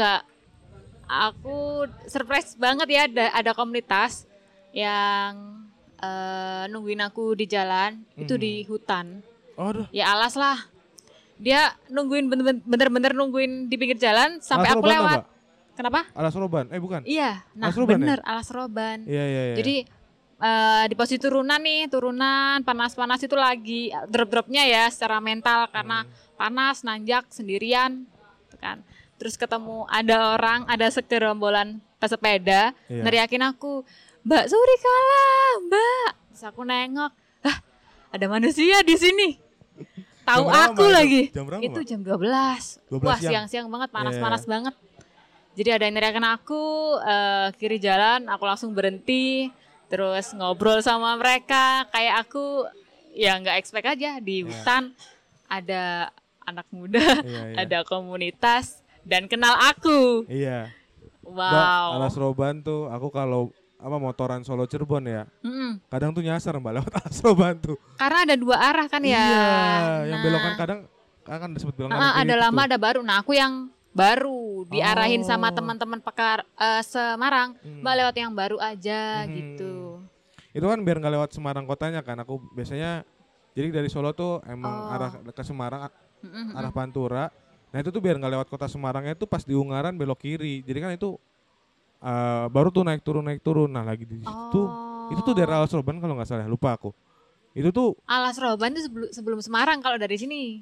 surprise banget ya, ada komunitas yang nungguin aku di jalan, itu di hutan. Ya alas lah, dia nungguin bener-bener nungguin di pinggir jalan sampai aku lewat. Kenapa? Alas Roban, bukan? Iya, nah bener alas Roban. Iya. Jadi di posisi turunan panas-panas itu lagi drop-dropnya ya secara mental, karena panas, nanjak sendirian kan. Terus ketemu ada segerombolan pesepeda neriakin aku, "Mbak Suri kalah, Mbak." Terus aku nengok, ada manusia di sini. Tahu aku lagi. Itu jam 12. Wah, siang-siang banget, panas-panas banget. Jadi ada yang neriakin aku kiri jalan, aku langsung berhenti. Terus ngobrol sama mereka, kayak aku ya nggak expect aja di hutan ada anak muda, ada komunitas dan kenal aku. Iya. Wow. Alas Roban tuh aku kalau motoran Solo Cirebon ya. Kadang tuh nyasar Mbak lewat Alas Roban tuh. Karena ada 2 arah kan ya. Iya, yang belokan kadang kan disebut belokan. Ada lama ada baru. Nah, aku yang baru diarahin sama teman-teman Semarang, Mbak lewat yang baru aja gitu. Itu kan biar nggak lewat Semarang kotanya kan. Aku biasanya jadi dari Solo tuh emang arah ke Semarang, arah Pantura. Nah itu tuh biar nggak lewat kota Semarangnya itu pas di Ungaran belok kiri. Jadi kan itu baru tuh naik turun. Nah lagi di situ itu tuh daerah Alas Roban kalau nggak salah, lupa aku. Itu tuh Alas Roban itu sebelum Semarang kalau dari sini.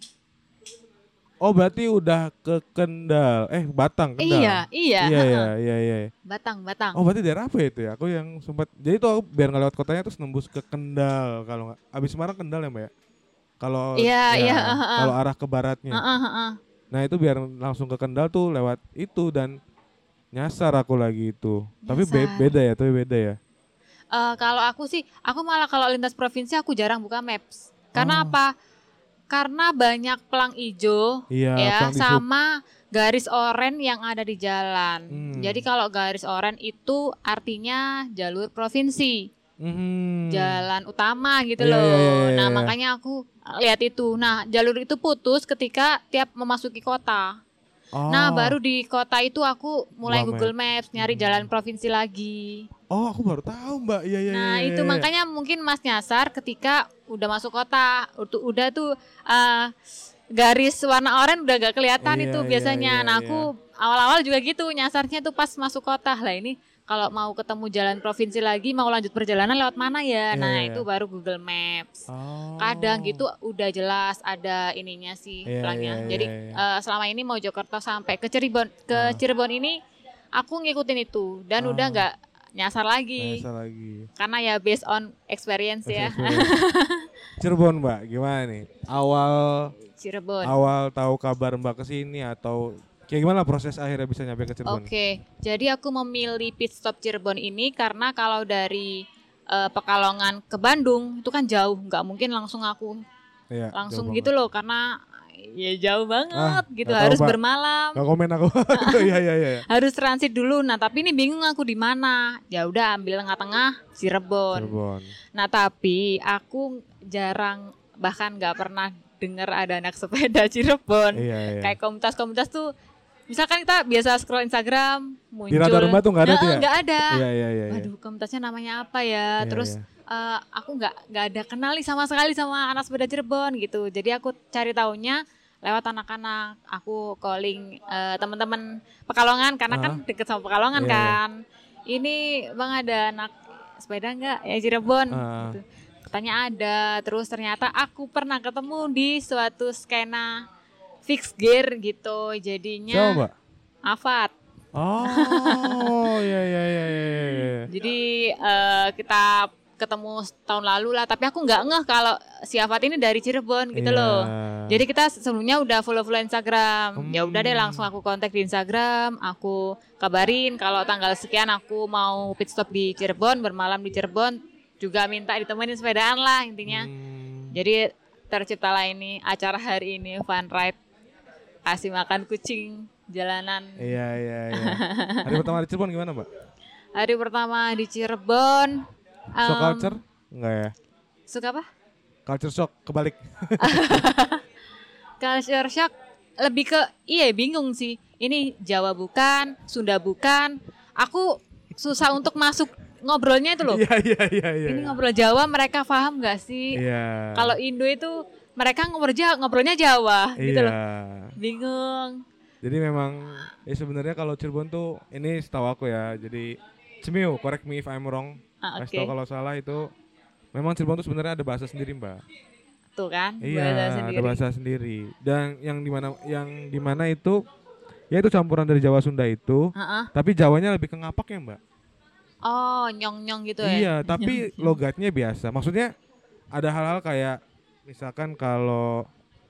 Oh berarti udah ke Kendal, Batang, Kendal. Iya. Batang. Oh berarti daerah apa itu ya? Aku yang sempat, jadi tuh aku biar nggak lewat kotanya terus nembus ke Kendal kalau nggak. Abis Semarang Kendal ya Mbak ya? Kalau kalau arah ke baratnya. Nah itu biar langsung ke Kendal tuh lewat itu dan nyasar aku lagi itu. Tapi beda ya. Kalau aku sih, aku malah kalau lintas provinsi aku jarang buka maps. Karena apa? Karena banyak pelang hijau sama garis oranye yang ada di jalan. Jadi kalau garis oranye itu artinya jalur provinsi. Jalan utama gitu loh. Nah, makanya aku lihat itu. Nah, jalur itu putus ketika tiap memasuki kota. Nah, baru di kota itu aku mulai Google Maps nyari jalan provinsi lagi. Oh, aku baru tahu Mbak. Iya. Nah, itu makanya mungkin Mas nyasar ketika udah masuk kota. Udah tuh garis warna oranye udah gak kelihatan itu biasanya. Nah, aku awal-awal juga gitu nyasarnya tuh pas masuk kota. Lah ini kalau mau ketemu jalan provinsi lagi, mau lanjut perjalanan lewat mana ya? Itu baru Google Maps. Kadang gitu udah jelas ada ininya sih pelangnya. Jadi selama ini Mojokerto sampai ke Cirebon ini aku ngikutin itu dan udah nggak nyasar lagi. Karena ya based on experience ya. Cirebon Mbak, gimana nih? Cirebon. Awal tahu kabar Mbak kesini atau kayak gimana proses akhirnya bisa nyampe ke Cirebon? Oke, jadi aku memilih pit stop Cirebon ini karena kalau dari Pekalongan ke Bandung itu kan jauh, nggak mungkin langsung aku langsung gitu loh karena ya jauh banget gitu, harus bermalam. Gak komen aku. Iya. Harus transit dulu. Nah tapi ini bingung aku di mana. Ya udah ambil tengah-tengah Cirebon. Nah tapi aku jarang bahkan nggak pernah dengar ada anak sepeda Cirebon. Kayak komunitas-komunitas tuh. Misalkan kita biasa scroll Instagram, muncul. Di Radar Mbak tuh nggak ada tuh ya? Nggak ada. Iya. Waduh, komunitasnya namanya apa ya? Terus aku nggak ada kenal nih sama sekali sama anak sepeda Cirebon gitu. Jadi aku cari taunya lewat anak-anak. Aku calling teman-teman Pekalongan karena kan deket sama Pekalongan kan. Ini Bang ada anak sepeda nggak ya Cirebon? Gitu. Katanya ada. Terus ternyata aku pernah ketemu di suatu skena fix gear gitu, jadinya Coba. Afat. Oh, iya. Jadi kita ketemu tahun lalu lah, tapi aku nggak ngeh kalau si Afat ini dari Cirebon gitu loh. Jadi kita sebelumnya udah follow Instagram. Ya udah deh langsung aku kontak di Instagram, aku kabarin kalau tanggal sekian aku mau pit stop di Cirebon, bermalam di Cirebon, juga minta ditemenin sepedaan lah intinya. Jadi terciptalah ini acara hari ini Fun Ride. Kasih makan kucing jalanan. Iya. Hari pertama di Cirebon gimana Mbak? Hari pertama di Cirebon. Shock culture? Enggak ya? Suka apa? Culture shock, kebalik. Culture shock lebih ke, bingung sih. Ini Jawa bukan, Sunda bukan. Aku susah untuk masuk ngobrolnya itu loh. Iya. Ini ngobrol Jawa mereka paham gak sih? Iya. Kalau Indo itu mereka ngobrolnya Jawa gitu loh. Bingung. Jadi memang sebenarnya kalau Cirebon tuh ini setahu aku ya. Jadi Cemiu, correct me if I'm wrong. Kasih tahu kalau salah itu memang Cirebon tuh sebenarnya ada bahasa sendiri Mbak. Tuh kan? Iya, ada bahasa sendiri. Dan yang dimana itu ya itu campuran dari Jawa Sunda itu. Tapi Jawanya lebih ke ngapak ya Mbak. Oh, nyong-nyong gitu ya. Iya, tapi logatnya biasa. Maksudnya ada hal-hal kayak misalkan kalau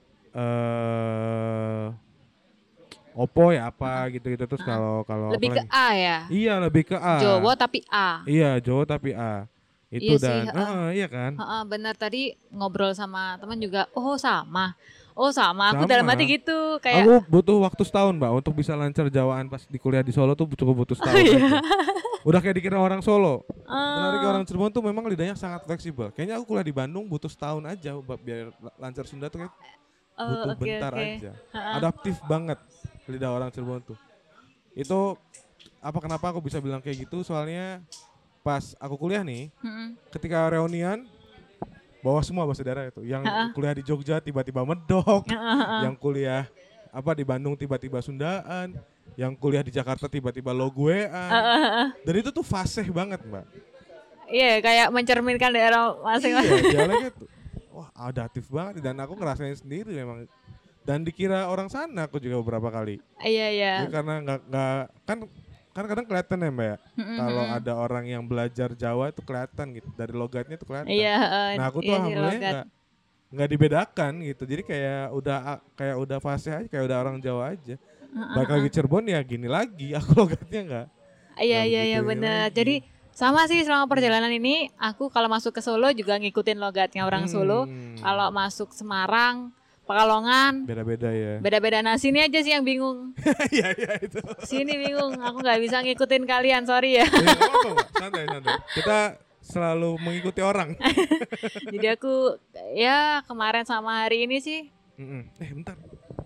Oppo ya apa gitu-gitu terus kalau lebih ke A ya? Iya lebih ke A. Jawa tapi A. Iya Jawa tapi A. Itu iya dan iya kan? Benar, tadi ngobrol sama teman juga, sama. Aku dalam hati gitu kayak aku butuh waktu setahun Mbak untuk bisa lancar Jawaan pas di kuliah di Solo tuh cukup butuh setahun aja. Udah kayak dikira orang Solo. Menarik orang Cirebon tuh memang lidahnya sangat fleksibel. Kayaknya aku kuliah di Bandung butuh setahun aja biar lancar Sunda tuh kayak butuh bentar aja. Adaptif banget lidah orang Cirebon tuh. Itu kenapa aku bisa bilang kayak gitu, soalnya pas aku kuliah nih, ketika reunian bawa semua bahasa daerah itu. Yang kuliah di Jogja tiba-tiba medok, yang kuliah di Bandung tiba-tiba Sundaan, yang kuliah di Jakarta tiba-tiba loguean. Dan itu tuh fasih banget, Mbak. Iya, kayak mencerminkan daerah masing-masing. Iya, dialeknya tuh wah, adaptif banget dan aku ngerasain sendiri memang. Dan dikira orang sana aku juga beberapa kali. Iya. Jadi karena nggak kan kadang kelihatan ya Mbak ya. Kalau ada orang yang belajar Jawa itu kelihatan gitu, dari logatnya tuh kelihatan. Iya, nah aku tuh alhamdulillah nggak dibedakan gitu. Jadi kayak udah fasih aja, kayak udah orang Jawa aja. Balik lagi Cirebon ya gini lagi, aku logatnya nggak. Iya benar. Jadi sama sih selama perjalanan ini aku kalau masuk ke Solo juga ngikutin logatnya orang Solo. Kalau masuk Semarang, Pekalongan beda-beda ya. Beda-beda. Nah sini aja sih yang bingung. Iya itu. Sini bingung, aku nggak bisa ngikutin kalian, sorry ya. Santai. Kita selalu mengikuti orang. Jadi aku ya kemarin sama hari ini sih. Bentar.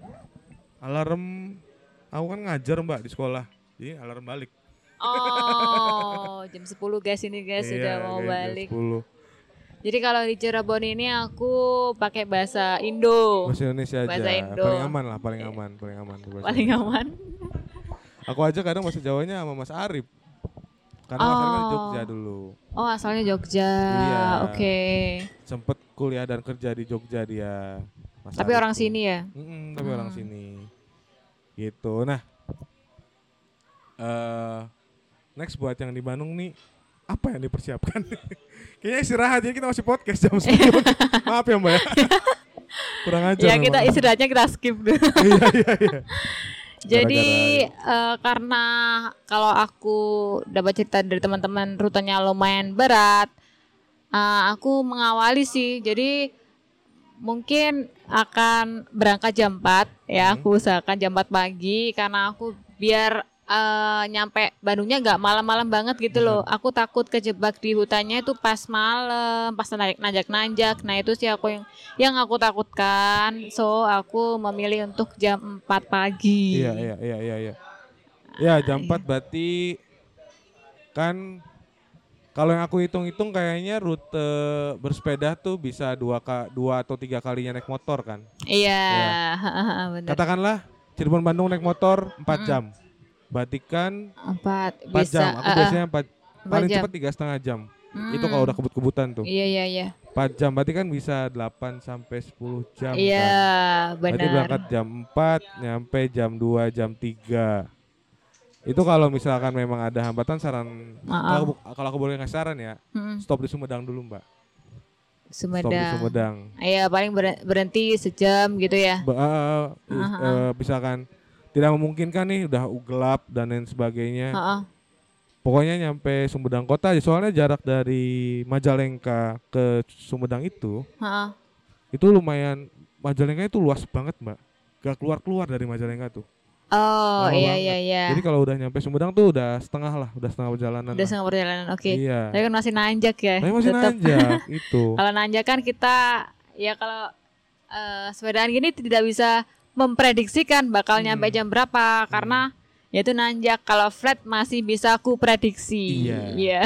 Alarm, aku kan ngajar Mbak di sekolah, jadi alarm balik. Oh, jam 10 guys ini guys sudah mau balik. Jam 10. Jadi kalau di Cirebon ini aku pakai bahasa Indo. Bahasa Indonesia bahasa aja. Indo. Paling aman. Paling aman. Aku aja kadang bahasa Jawanya sama Mas Arif. Karena Mas Arif kan di Jogja dulu. Oh, asalnya Jogja. Iya. Oke. Sempet kuliah dan kerja di Jogja dia. Mas tapi Arif orang sini ya? Tapi orang sini. Gitu. Nah, next buat yang di Bandung nih, apa yang dipersiapkan? Kayaknya istirahat, jadi kita masih podcast jam 10. Maaf ya Mbak ya. Kurang ajar. Ya kita istirahatnya kita skip dulu. Iya. Jadi karena kalau aku dapat cerita dari teman-teman rutenya lumayan berat, aku mengawali sih. Jadi mungkin akan berangkat jam 4 ya. Aku usahakan jam 4 pagi karena aku biar nyampe Bandungnya nggak malam-malam banget gitu loh. Aku takut kejebak di hutannya itu pas malam, pas nanjak-nanjak. Nah itu sih yang aku takutkan. So aku memilih untuk jam 4 pagi. Iya. Ya jam 4 berarti kan kalau yang aku hitung-hitung kayaknya rute bersepeda tuh bisa 2 atau 3 kalinya naik motor kan. Iya. Benar. Katakanlah Cirebon Bandung naik motor 4 jam. Berarti kan 4 jam. Aku biasanya 4 paling cepat 3,5 jam. Itu kalau udah kebut-kebutan tuh. Iya. 4 jam berarti kan bisa 8 sampai 10 jam. Iya, kan. benar. Berarti berangkat jam 4 nyampe jam 2, jam 3. Itu kalau misalkan memang ada hambatan kalau aku boleh ngasih saran ya, stop di Sumedang dulu Mbak. Stop di Sumedang. Iya, paling berhenti sejam gitu ya. Misalkan tidak memungkinkan nih, udah gelap dan lain sebagainya. Pokoknya nyampe Sumedang kota aja, soalnya jarak dari Majalengka ke Sumedang itu lumayan. Majalengka itu luas banget Mbak, gak keluar dari Majalengka tuh. Oh iya. Jadi kalau udah nyampe Sumedang tuh udah setengah perjalanan. Oke. Iya. Tapi kan masih nanjak ya. Tapi masih nanjak itu. Kalau nanjak kan kita ya kalau sepedaan gini tidak bisa memprediksikan bakal nyampe jam berapa karena yaitu nanjak. Kalau flat masih bisa aku prediksi. Iya.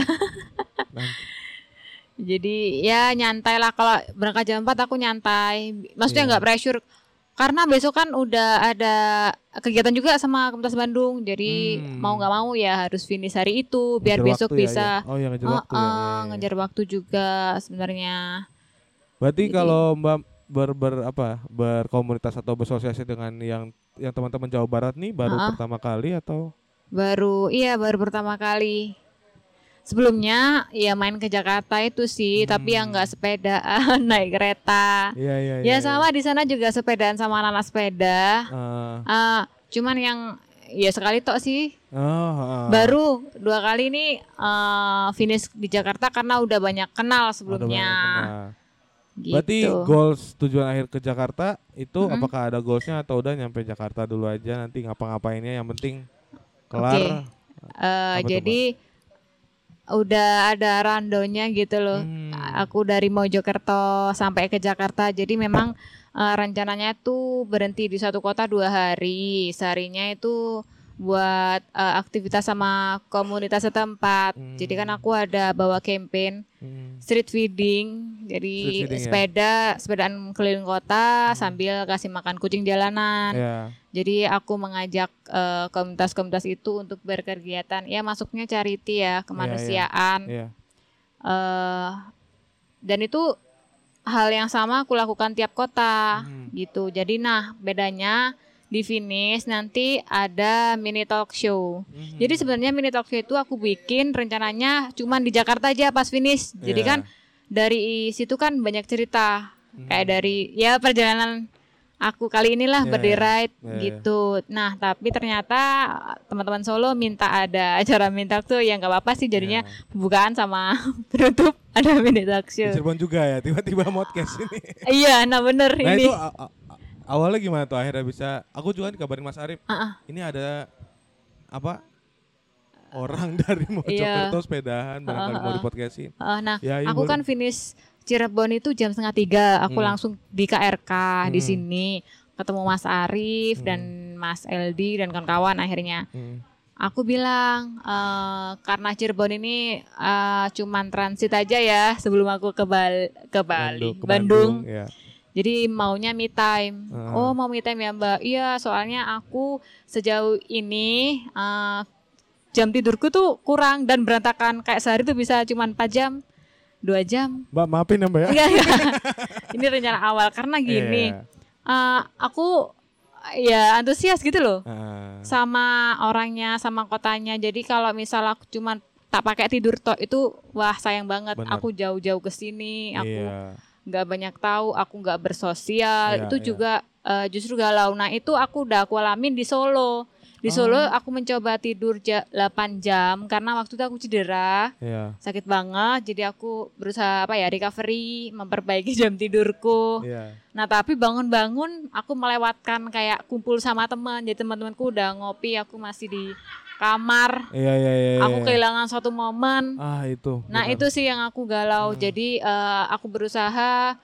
Jadi ya nyantai lah, kalau berangkat jam 4 aku nyantai. Maksudnya nggak pressure karena besok kan udah ada kegiatan juga sama Komunitas Bandung. Jadi mau nggak mau ya harus finish hari itu biar besok bisa ngejar waktu juga sebenarnya. Berarti kalau Mbak berkomunitas atau bersosialisasi dengan yang teman-teman Jawa Barat nih baru pertama kali atau? Baru pertama kali. Sebelumnya ya main ke Jakarta itu sih, tapi yang nggak sepedaan, naik kereta. Iya. Sama di sana juga sepedaan sama anak-anak sepeda. Cuman yang ya sekali tok sih. Baru 2 kali ini finish di Jakarta karena udah banyak kenal sebelumnya. Gitu. Berarti goals tujuan akhir ke Jakarta itu apakah ada goalsnya atau udah nyampe Jakarta dulu aja nanti ngapa-ngapainnya yang penting kelar? Jadi udah ada randonya gitu loh. Aku dari Mojokerto sampai ke Jakarta. Jadi memang rencananya tuh berhenti di satu kota 2 hari. Seharinya itu buat aktivitas sama komunitas setempat. Jadi kan aku ada bawa campaign street feeding. Jadi sepedaan keliling kota sambil kasih makan kucing jalanan. Jadi aku mengajak komunitas-komunitas itu untuk berkegiatan. Ya masuknya charity ya, kemanusiaan. Dan itu hal yang sama aku lakukan tiap kota gitu. Jadi bedanya di finish nanti ada mini talk show. Jadi sebenarnya mini talk show itu aku bikin rencananya cuman di Jakarta aja pas finish. Jadi kan dari situ kan banyak cerita kayak dari ya perjalanan aku kali inilah berdiri gitu. Nah tapi ternyata teman-teman Solo minta ada acara mini talk show yang gak apa-apa sih jadinya pembukaan sama penutup ada mini talk show. Cirebon juga ya tiba-tiba podcast ini. Iya bener ini. Itu awalnya gimana tuh akhirnya bisa? Aku juga dikabarin Mas Arif. Ini ada orang dari Mojokerto sepedahan barangkali mau dipodcastin. Aku kan finish Cirebon itu jam 2:30. Aku langsung di KRK di sini ketemu Mas Arif dan Mas Eldi dan kawan-kawan akhirnya. Aku bilang karena Cirebon ini cuman transit aja ya sebelum aku ke Bandung. Jadi maunya me time. Oh mau me time ya Mbak? Iya soalnya aku sejauh ini jam tidurku tuh kurang dan berantakan. Kayak sehari tuh bisa cuma 4 jam, 2 jam. Mbak maafin ya Mbak ya? Enggak. Ini rencana awal karena gini. Aku ya antusias gitu loh. Sama orangnya, sama kotanya. Jadi kalau misal aku cuma tak pakai tidur tok itu wah sayang banget. Bener. Aku jauh-jauh ke sini, aku nggak banyak tahu, aku nggak bersosial, itu juga justru galau. Nah itu aku alamin di Solo. Di Solo aku mencoba tidur 8 jam karena waktu itu aku cedera, sakit banget. Jadi aku berusaha recovery, memperbaiki jam tidurku. Nah tapi bangun-bangun aku melewatkan kayak kumpul sama teman. Jadi teman-temanku udah ngopi, aku masih di kamar. Aku kehilangan suatu momen. Itu. Nah itu sih yang aku galau. Jadi aku berusaha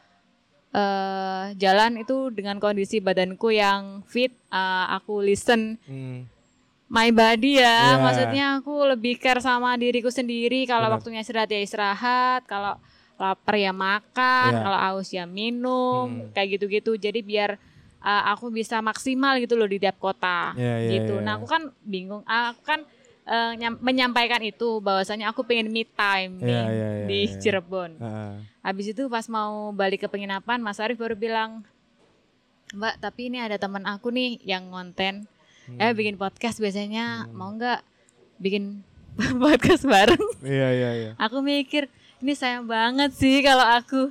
jalan itu dengan kondisi badanku yang fit. Aku listen my body ya. Maksudnya aku lebih care sama diriku sendiri. Kalau waktunya istirahat ya istirahat. Kalau lapar ya makan. Kalau haus ya minum. Kayak gitu-gitu. Jadi biar aku bisa maksimal gitu loh di tiap kota gitu. Nah aku kan bingung, aku kan menyampaikan itu bahwasanya aku pengen me time di Cirebon. Habis itu pas mau balik ke penginapan, Mas Arif baru bilang, Mbak tapi ini ada teman aku nih yang ngonten, bikin podcast biasanya, mau nggak bikin podcast bareng? Aku mikir ini sayang banget sih kalau aku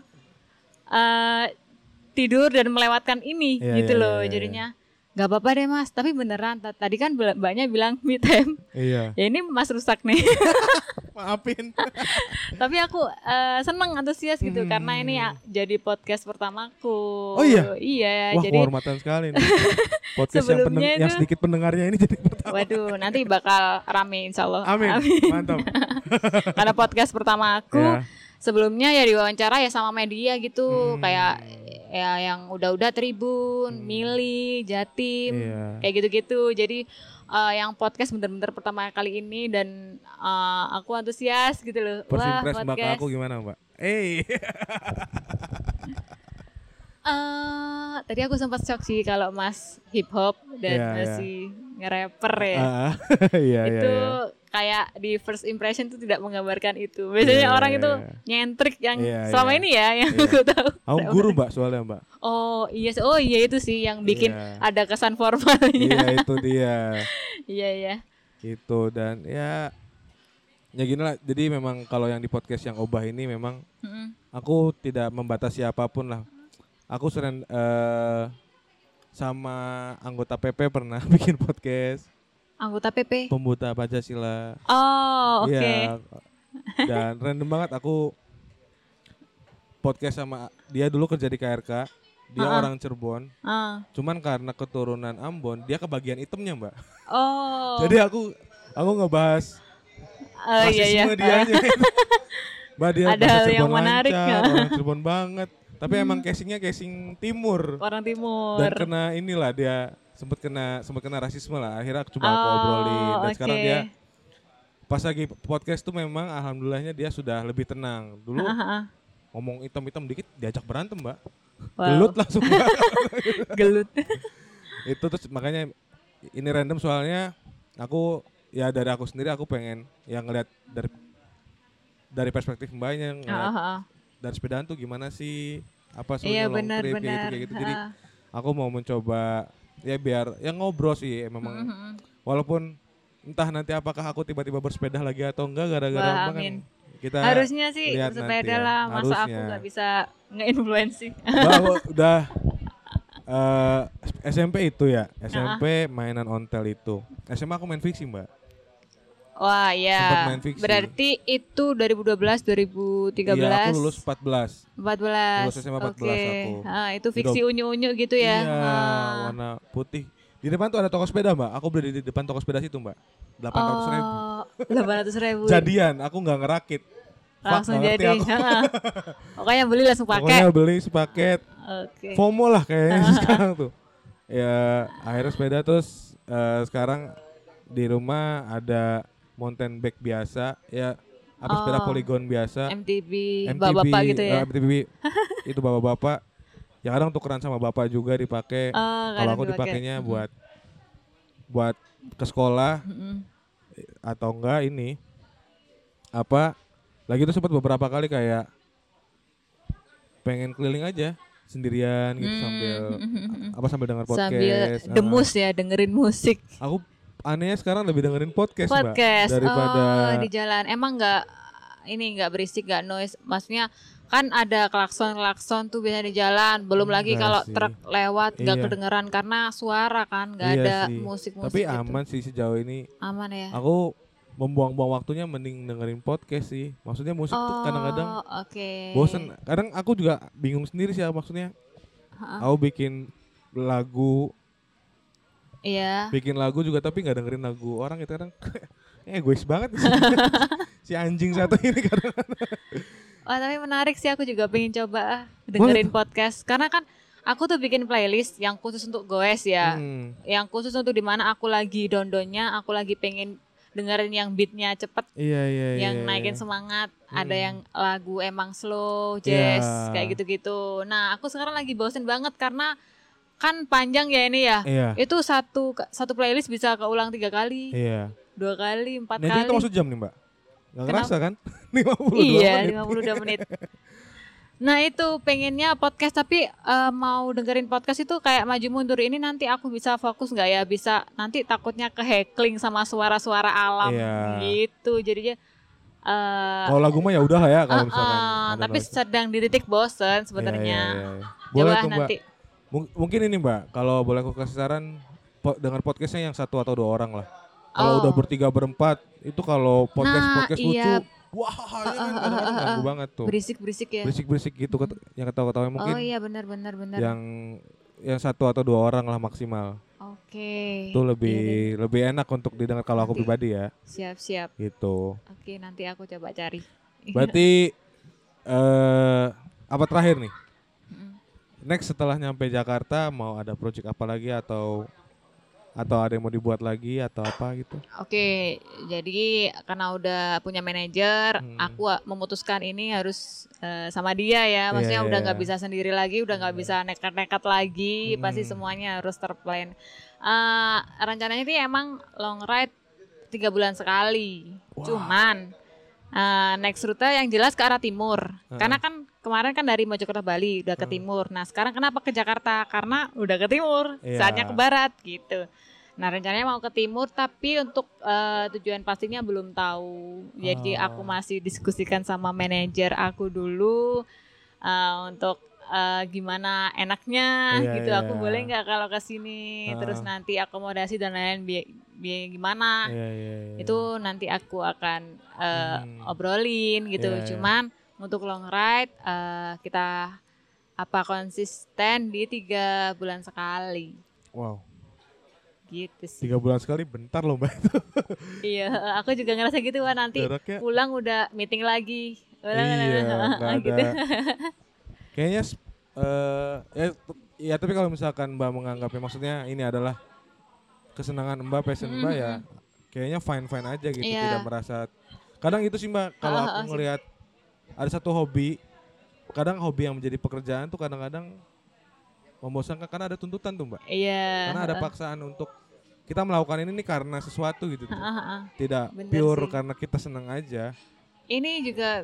tidur dan melewatkan ini gitu loh. Jadinya nggak apa-apa deh Mas, tapi beneran tadi kan mbaknya bilang me time. Ya ini Mas rusak nih. Maafin. Tapi aku seneng antusias gitu karena ini jadi podcast pertamaku. Iya. Wah, jadi kehormatan sekali nih. Podcast yang sedikit pendengarnya ini jadi pertama. Waduh, nanti bakal rame insyaallah. Amin. Mantap. Karena podcast pertama aku sebelumnya ya diwawancara ya sama media gitu, kayak ya yang udah Tribun, Mili, Jatim, kayak gitu-gitu. Jadi yang podcast bener-bener pertama kali ini dan aku antusias gitu loh. First impress Mbak aku gimana Mbak? Tadi aku sempat shock sih kalau Mas hip hop dan masih nge-rapper ya. Itu kayak di first impression tuh tidak menggambarkan itu. Biasanya orang itu nyentrik yang selama ini yang aku tahu. Aku guru Mbak soalnya Mbak. Oh iya itu sih yang bikin ada kesan formalnya. Iya itu dia. Iya. Itu dan ya gini lah. Jadi memang kalau yang di podcast yang Obah ini memang aku tidak membatasi apapun lah. Aku sering sama anggota PP pernah bikin podcast. Anggota PP. Pemuda Pancasila. Oh, oke. Iya. Dan random banget aku podcast sama dia dulu kerja di KRK. Dia orang Cirebon. Cuman karena keturunan Ambon, dia kebagian itemnya, Mbak. Oh. Jadi aku ngebahas rasisme dianya. Mbak, dia ada hal yang menarik lancar, orang Cirebon banget. Tapi emang casingnya casing timur. Orang timur. Dan kena inilah dia sempat kena rasisme lah. Akhirnya aku coba aku obrolin. Dan sekarang dia pas lagi podcast tuh memang alhamdulillahnya dia sudah lebih tenang. Dulu ngomong hitam-hitam dikit diajak berantem, Mbak. Wow. Gelut langsung, Mbak. Gelut. Itu terus makanya ini random soalnya aku ya dari aku sendiri aku pengen yang ngeliat dari perspektif Mbaknya dari sepedaan tuh gimana sih, apa sebenarnya long trip kayak gitu. Jadi aku mau mencoba ya biar yang ngobrol sih memang walaupun entah nanti apakah aku tiba-tiba bersepeda lagi atau enggak gara-gara kan kita harusnya sih bersepeda lah, masa aku nggak bisa nge-influensi. Udah SMP itu ya, SMP mainan ontel itu. SMA aku main fiksi, Mbak. Wah ya, berarti itu 2012, 2013. Iya, aku lulus 14. Lulus SMA 14 aku. Itu fiksi unyu-unyu gitu ya. Iya, warna putih. Di depan tuh ada toko sepeda, Mbak. Aku beli di depan toko sepeda situ, Mbak. 800.000. Jadian, aku nggak ngerakit. Langsung jadi. Pokoknya beli langsung pakai. Pokoknya beli sepaket. FOMO lah kayaknya sekarang tuh. Ya, akhirnya sepeda terus sekarang di rumah ada mountain bike biasa, ya apa sepeda Polygon biasa, MTB bapak-bapak gitu ya. MTB itu bapak-bapak. Ya kadang tukeran sama bapak juga dipakai. Kalau aku dipakainya buat ke sekolah atau enggak ini apa? Lagi tuh sempat beberapa kali kayak pengen keliling aja sendirian gitu sambil dengar podcast. Sambil demus ya, dengerin musik. Aku anehnya sekarang lebih dengerin podcast Mbak daripada di jalan. Emang nggak berisik, nggak noise, maksudnya kan ada klakson tuh biasanya di jalan, belum lagi kalau truk lewat nggak kedengeran karena suara kan, nggak ada musik tapi aman sih sejauh ini. Aman ya, aku membuang-buang waktunya mending dengerin podcast sih, maksudnya musik tuh kadang-kadang bosen. Kadang aku juga bingung sendiri sih maksudnya. Aku bikin lagu bikin lagu juga tapi nggak dengerin lagu orang gitu, kadang egois banget si anjing satu ini kadang. Tapi menarik sih, aku juga pengen coba dengerin podcast karena kan aku tuh bikin playlist yang khusus untuk goes ya, yang khusus untuk dimana aku lagi down-downnya, aku lagi pengen dengerin yang beatnya cepet, yang naikin semangat, ada yang lagu emang slow, jazz, kayak gitu-gitu. Nah aku sekarang lagi bosen banget karena kan panjang ya ini ya. Itu satu playlist bisa keulang 3 kali, 2 kali, 4 kali. Nanti itu masuk jam nih Mbak, nggak ngerasa kan? 52 menit. Nah itu pengennya podcast, tapi mau dengerin podcast itu kayak maju mundur. Ini nanti aku bisa fokus nggak ya? Bisa, nanti takutnya ke-heckling sama suara-suara alam gitu. Jadinya kalau lagu mah ya udah lah ya kalau misalkan. Tapi sedang di titik bosen sebenarnya. Boleh coba tuh, nanti. Mungkin ini Mbak, kalau boleh aku kasih saran, dengar podcastnya yang 1 atau 2 orang lah. Kalau udah bertiga berempat, itu kalau podcast lucu. Wah, kadang-kadang ganggu banget tuh. Berisik ya. Berisik gitu, yang ketawa-ketawa mungkin. Benar. Yang 1 atau 2 orang lah maksimal. Itu lebih enak untuk didengar kalau aku pribadi ya. Siap. Gitu. Nanti aku coba cari. Berarti apa terakhir nih? Next setelah nyampe Jakarta mau ada project apa lagi atau ada yang mau dibuat lagi atau apa gitu? Jadi karena udah punya manajer, aku memutuskan ini harus sama dia ya. Maksudnya udah nggak bisa sendiri lagi, udah nggak bisa nekat-nekat lagi. Pasti semuanya harus terplan. Rencananya sih emang long ride 3 bulan sekali. Cuman next rute yang jelas ke arah timur. Karena kan kemarin kan dari Mojokerto Bali udah ke timur. Nah sekarang kenapa ke Jakarta? Karena udah ke timur, saatnya ke barat gitu. Nah rencananya mau ke timur, tapi untuk tujuan pastinya belum tahu. Jadi aku masih diskusikan sama manajer aku dulu untuk gimana enaknya gitu. Aku boleh nggak kalau ke sini? Terus nanti akomodasi dan lain-lain gimana. Itu nanti aku akan obrolin gitu. Cuman untuk long ride kita konsisten di 3 bulan sekali. Wow. Gitu sih. 3 bulan sekali bentar loh Mbak. Iya, aku juga ngerasa gitu Wah, nanti jaraknya... pulang udah meeting lagi. Iya, gitu. Kayaknya ya tapi kalau misalkan Mbak menganggapnya maksudnya ini adalah kesenangan Mbak, passion Mbak ya kayaknya fine aja gitu, tidak merasa. Kadang itu sih Mbak, kalau aku ngelihat ada satu hobi, kadang hobi yang menjadi pekerjaan tuh kadang-kadang membosankan karena ada tuntutan tuh Mbak. Iya. Karena ada paksaan untuk kita melakukan ini karena sesuatu gitu. Tidak pure sih. Karena kita senang aja. Ini juga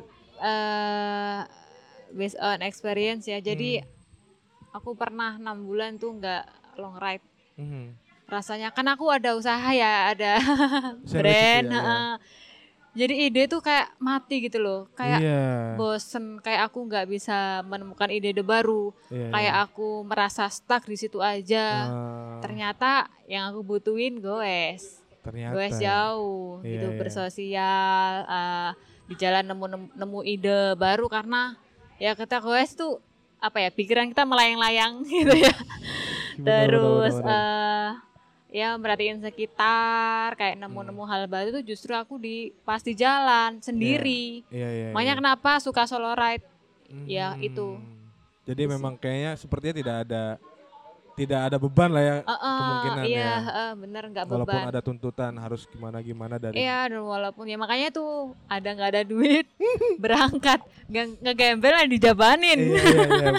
based on experience ya. Jadi aku pernah 6 bulan tuh nggak long ride. Rasanya kan aku ada usaha ya, ada brand. Jadi ide tuh kayak mati gitu loh, kayak bosen, kayak aku nggak bisa menemukan ide baru, kayak aku merasa stuck di situ aja. Ternyata yang aku butuhin goes jauh, gitu bersosial, di jalan nemu ide baru karena ya kita goes tuh pikiran kita melayang-layang gitu ya. Terus ya merhatiin sekitar, kayak nemu-nemu hal baru tuh justru aku pas di jalan sendiri. Makanya kenapa suka solo ride. Ya itu. Jadi memang kayaknya sepertinya tidak ada beban lah ya kemungkinan ya. Bener nggak beban. Walaupun ada tuntutan harus gimana dari. Iya, dan walaupun ya makanya tuh nggak ada duit berangkat ngegembel lah dijabanin. Iya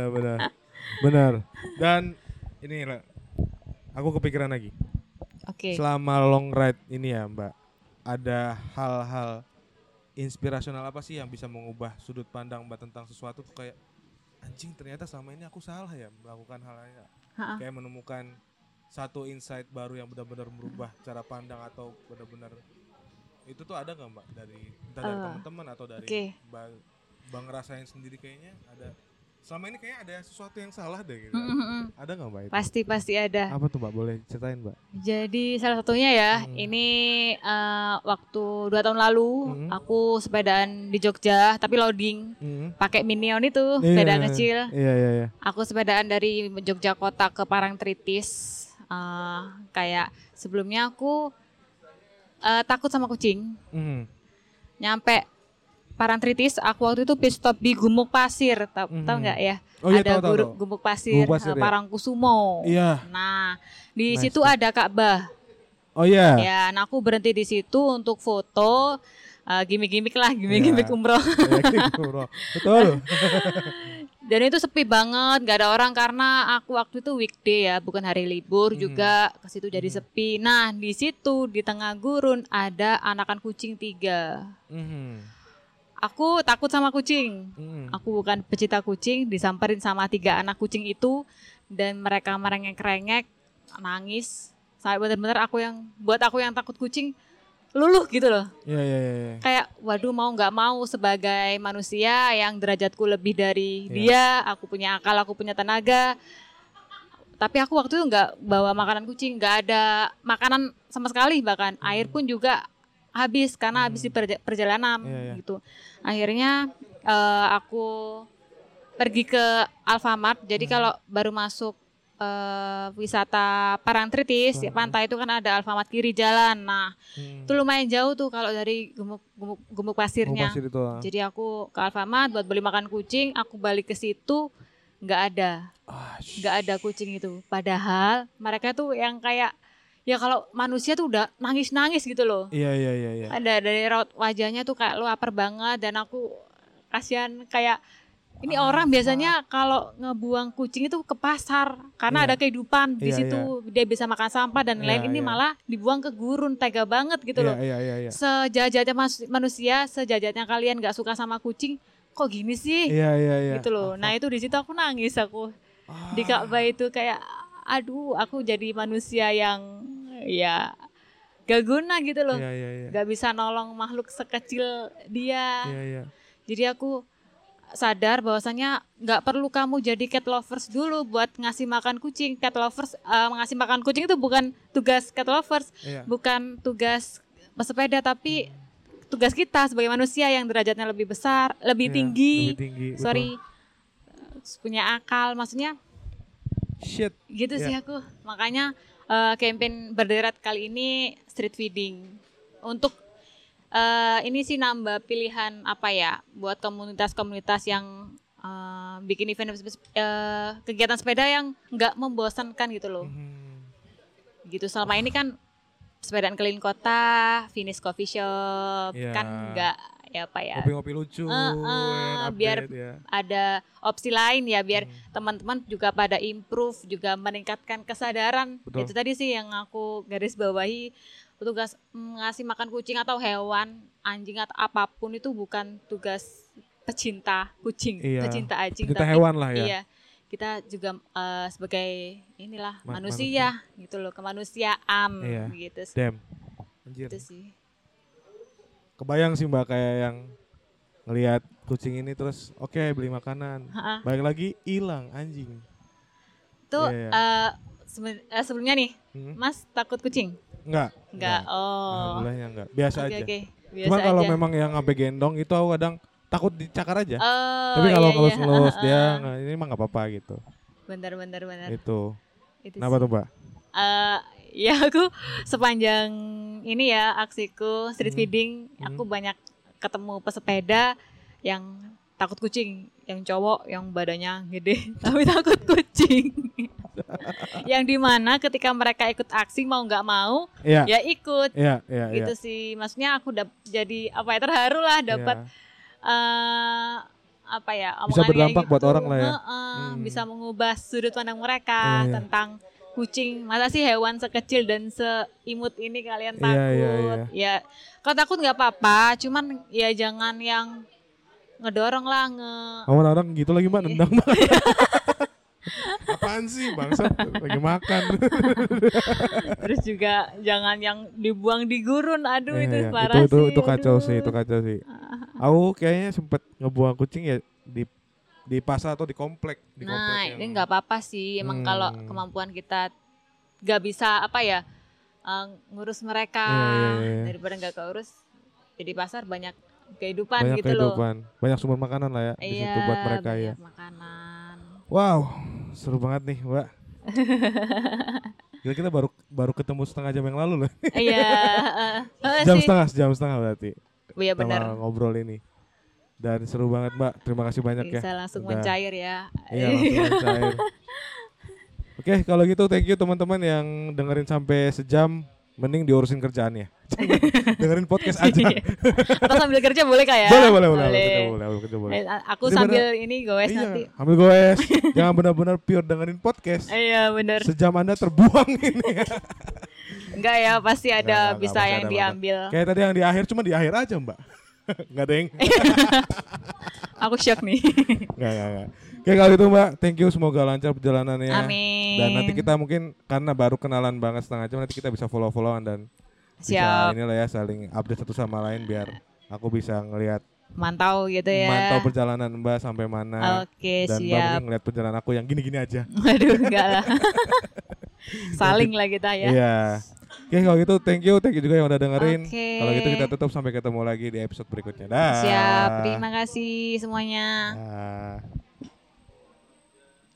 benar. Dan ini lah. Aku kepikiran lagi. Selama long ride ini ya Mbak, ada hal-hal inspirasional apa sih yang bisa mengubah sudut pandang Mbak tentang sesuatu tuh kayak anjing ternyata selama ini aku salah ya melakukan hal-hal kayak menemukan satu insight baru yang benar-benar merubah cara pandang atau benar-benar itu tuh ada nggak Mbak dari teman-teman atau dari Mbak ngerasain sendiri kayaknya ada. Selama ini kayaknya ada sesuatu yang salah deh gitu. Ada nggak Mbak itu? Pasti ada. Apa tuh Mbak? Boleh ceritain Mbak? Jadi salah satunya ya, ini waktu 2 tahun lalu aku sepedaan di Jogja, tapi loading, pakai Minion itu, sepeda kecil. Iya. Aku sepedaan dari Jogja kota ke Parangtritis. Kayak sebelumnya aku takut sama kucing. Nyampe Parangtritis, aku waktu itu pit stop di Gumuk Pasir, tahu nggak ya? Ada Gumuk Pasir, Parangkusumo. Iya. Nah, di situ ada Ka'bah. Oh iya. Ya, nah aku berhenti di situ untuk foto, gimmick umroh. Betul. Dan itu sepi banget, nggak ada orang karena aku waktu itu weekday ya, bukan hari libur juga. Ke situ jadi sepi. Nah, di situ di tengah gurun ada anakan kucing 3. Aku takut sama kucing. Aku bukan pecinta kucing, disamperin sama 3 anak kucing itu dan mereka merengek-rengek, nangis. Sampai benar-benar buat aku yang takut kucing luluh gitu loh. Iya. Kayak waduh mau nggak mau sebagai manusia yang derajatku lebih dari dia, aku punya akal, aku punya tenaga. Tapi aku waktu itu nggak bawa makanan kucing, nggak ada makanan sama sekali, bahkan air pun juga habis karena habis di perjalanan gitu. Akhirnya aku pergi ke Alfamart. Jadi kalau baru masuk wisata Parangtritis ya, pantai itu kan ada Alfamart kiri jalan. Nah itu lumayan jauh tuh kalau dari Gumuk Pasirnya. Jadi aku ke Alfamart buat beli makan kucing. Aku balik ke situ nggak ada kucing itu. Padahal mereka tuh yang kayak ya kalau manusia tuh udah nangis-nangis gitu loh. Iya. Ada dari raut wajahnya tuh kayak lapar banget dan aku kasihan kayak ini orang biasanya kalau ngebuang kucing itu ke pasar karena ada kehidupan di situ. Dia bisa makan sampah dan lain ini malah dibuang ke gurun, tega banget gitu loh. Sejahatnya manusia, sejahatnya kalian nggak suka sama kucing, kok gini sih? Gitu loh. Nah itu di situ aku nangis aku di Ka'bah itu kayak aduh, aku jadi manusia yang ya gak guna gitu loh. Gak bisa nolong makhluk sekecil dia. Jadi aku sadar bahwasanya nggak perlu kamu jadi cat lovers dulu buat ngasih makan kucing. Cat lovers ngasih makan kucing itu bukan tugas cat lovers, bukan tugas pesepeda, tapi tugas kita sebagai manusia yang derajatnya lebih besar, lebih tinggi. Sorry, punya akal, maksudnya. Shit. Gitu sih aku. Makanya campaign berderet kali ini street feeding untuk ini sih nambah pilihan buat komunitas-komunitas yang bikin event kegiatan sepeda yang nggak membosankan gitu loh. Gitu selama ini kan sepedaan keliling kota, finish coffee shop kan nggak ngopi-ngopi lucu, biar ada opsi lain ya, biar teman-teman juga pada improve, juga meningkatkan kesadaran. Itu tadi sih yang aku garis bawahi. Tugas ngasih makan kucing atau hewan, anjing atau apapun itu bukan tugas pecinta kucing, pecinta anjing, pecinta hewan lah ya. Iya, kita juga sebagai manusia gitu loh, kemanusiaan gitu. Anjir. Gitu sih. Kebayang sih Mbak kayak yang ngelihat kucing ini terus beli makanan, balik lagi hilang anjing. Tuh sebelumnya nih, Mas takut kucing? Enggak. Oh. Alhamdulillahnya enggak. Biasa aja. Biasa Cuma kalau aja. Memang yang sampai gendong itu aku kadang takut dicakar aja. Tapi kalau ngelus-ngelus dia ini mah enggak apa-apa gitu. Benar. Itu Itu kenapa tuh, Mbak? Ya aku sepanjang ini ya aksiku street feeding, aku banyak ketemu pesepeda yang takut kucing, yang cowok yang badannya gede tapi takut kucing. Yang dimana ketika mereka ikut aksi mau nggak mau ya ikut. Gitu sih, maksudnya aku jadi terharu lah dapat bisa berdampak buat orang lah ya. Bisa mengubah sudut pandang mereka tentang kucing. Masa sih hewan sekecil dan seimut ini kalian takut? Ya kalau takut nggak apa-apa, cuman ya jangan yang ngedorong lah orang gitu lagi Mbak, nendang Mbak. Apaan sih bangsat, lagi makan. Terus juga jangan yang dibuang di gurun, itu parah sih. Itu kacau sih, itu kacau sih. Aku kayaknya sempet ngebuang kucing ya di pasar atau di komplek. Ini nggak apa-apa sih, emang kalau kemampuan kita nggak bisa ngurus mereka, daripada nggak keurus, jadi pasar banyak kehidupan gitu loh. Banyak sumber makanan lah ya di situ buat mereka ya. Makanan. Wow, seru banget nih Mbak. Kita baru ketemu setengah jam yang lalu loh. Iya. Jam setengah berarti. Iya benar. Ngobrol ini. Dan seru banget Mbak, terima kasih banyak ya. Bisa langsung mencair ya. Iya langsung mencair. Oke, kalau gitu thank you teman-teman yang dengerin sampai sejam. Mending diurusin kerjaannya. Dengerin podcast aja. Atau sambil kerja boleh Kak ya? Boleh. Aku jadi sambil ini goes nanti. Ambil goes. Jangan benar-benar pure dengerin podcast. Iya benar. Sejam Anda terbuang ini. Enggak ya, pasti ada bisa yang diambil. Kayak tadi yang di akhir, cuma di akhir aja Mbak. Enggak ada yang. Aku shock nih. Enggak. Oke kalau gitu Mbak, thank you, semoga lancar perjalanannya. Amin. Dan nanti kita mungkin karena baru kenalan banget setengah jam, nanti kita bisa follow-followan dan bisa inilah ya saling update satu sama lain biar aku bisa ngelihat mantau gitu ya. Mantau perjalanan Mbak sampai mana. Oke, dan siap. Mbak mungkin ngeliat perjalanan aku yang gini-gini aja. Aduh enggak lah. Saling lah kita ya. Iya. Oke kalau gitu thank you juga yang udah dengerin. Kalau gitu kita tutup sampai ketemu lagi di episode berikutnya. Dah. Siap, terima kasih semuanya.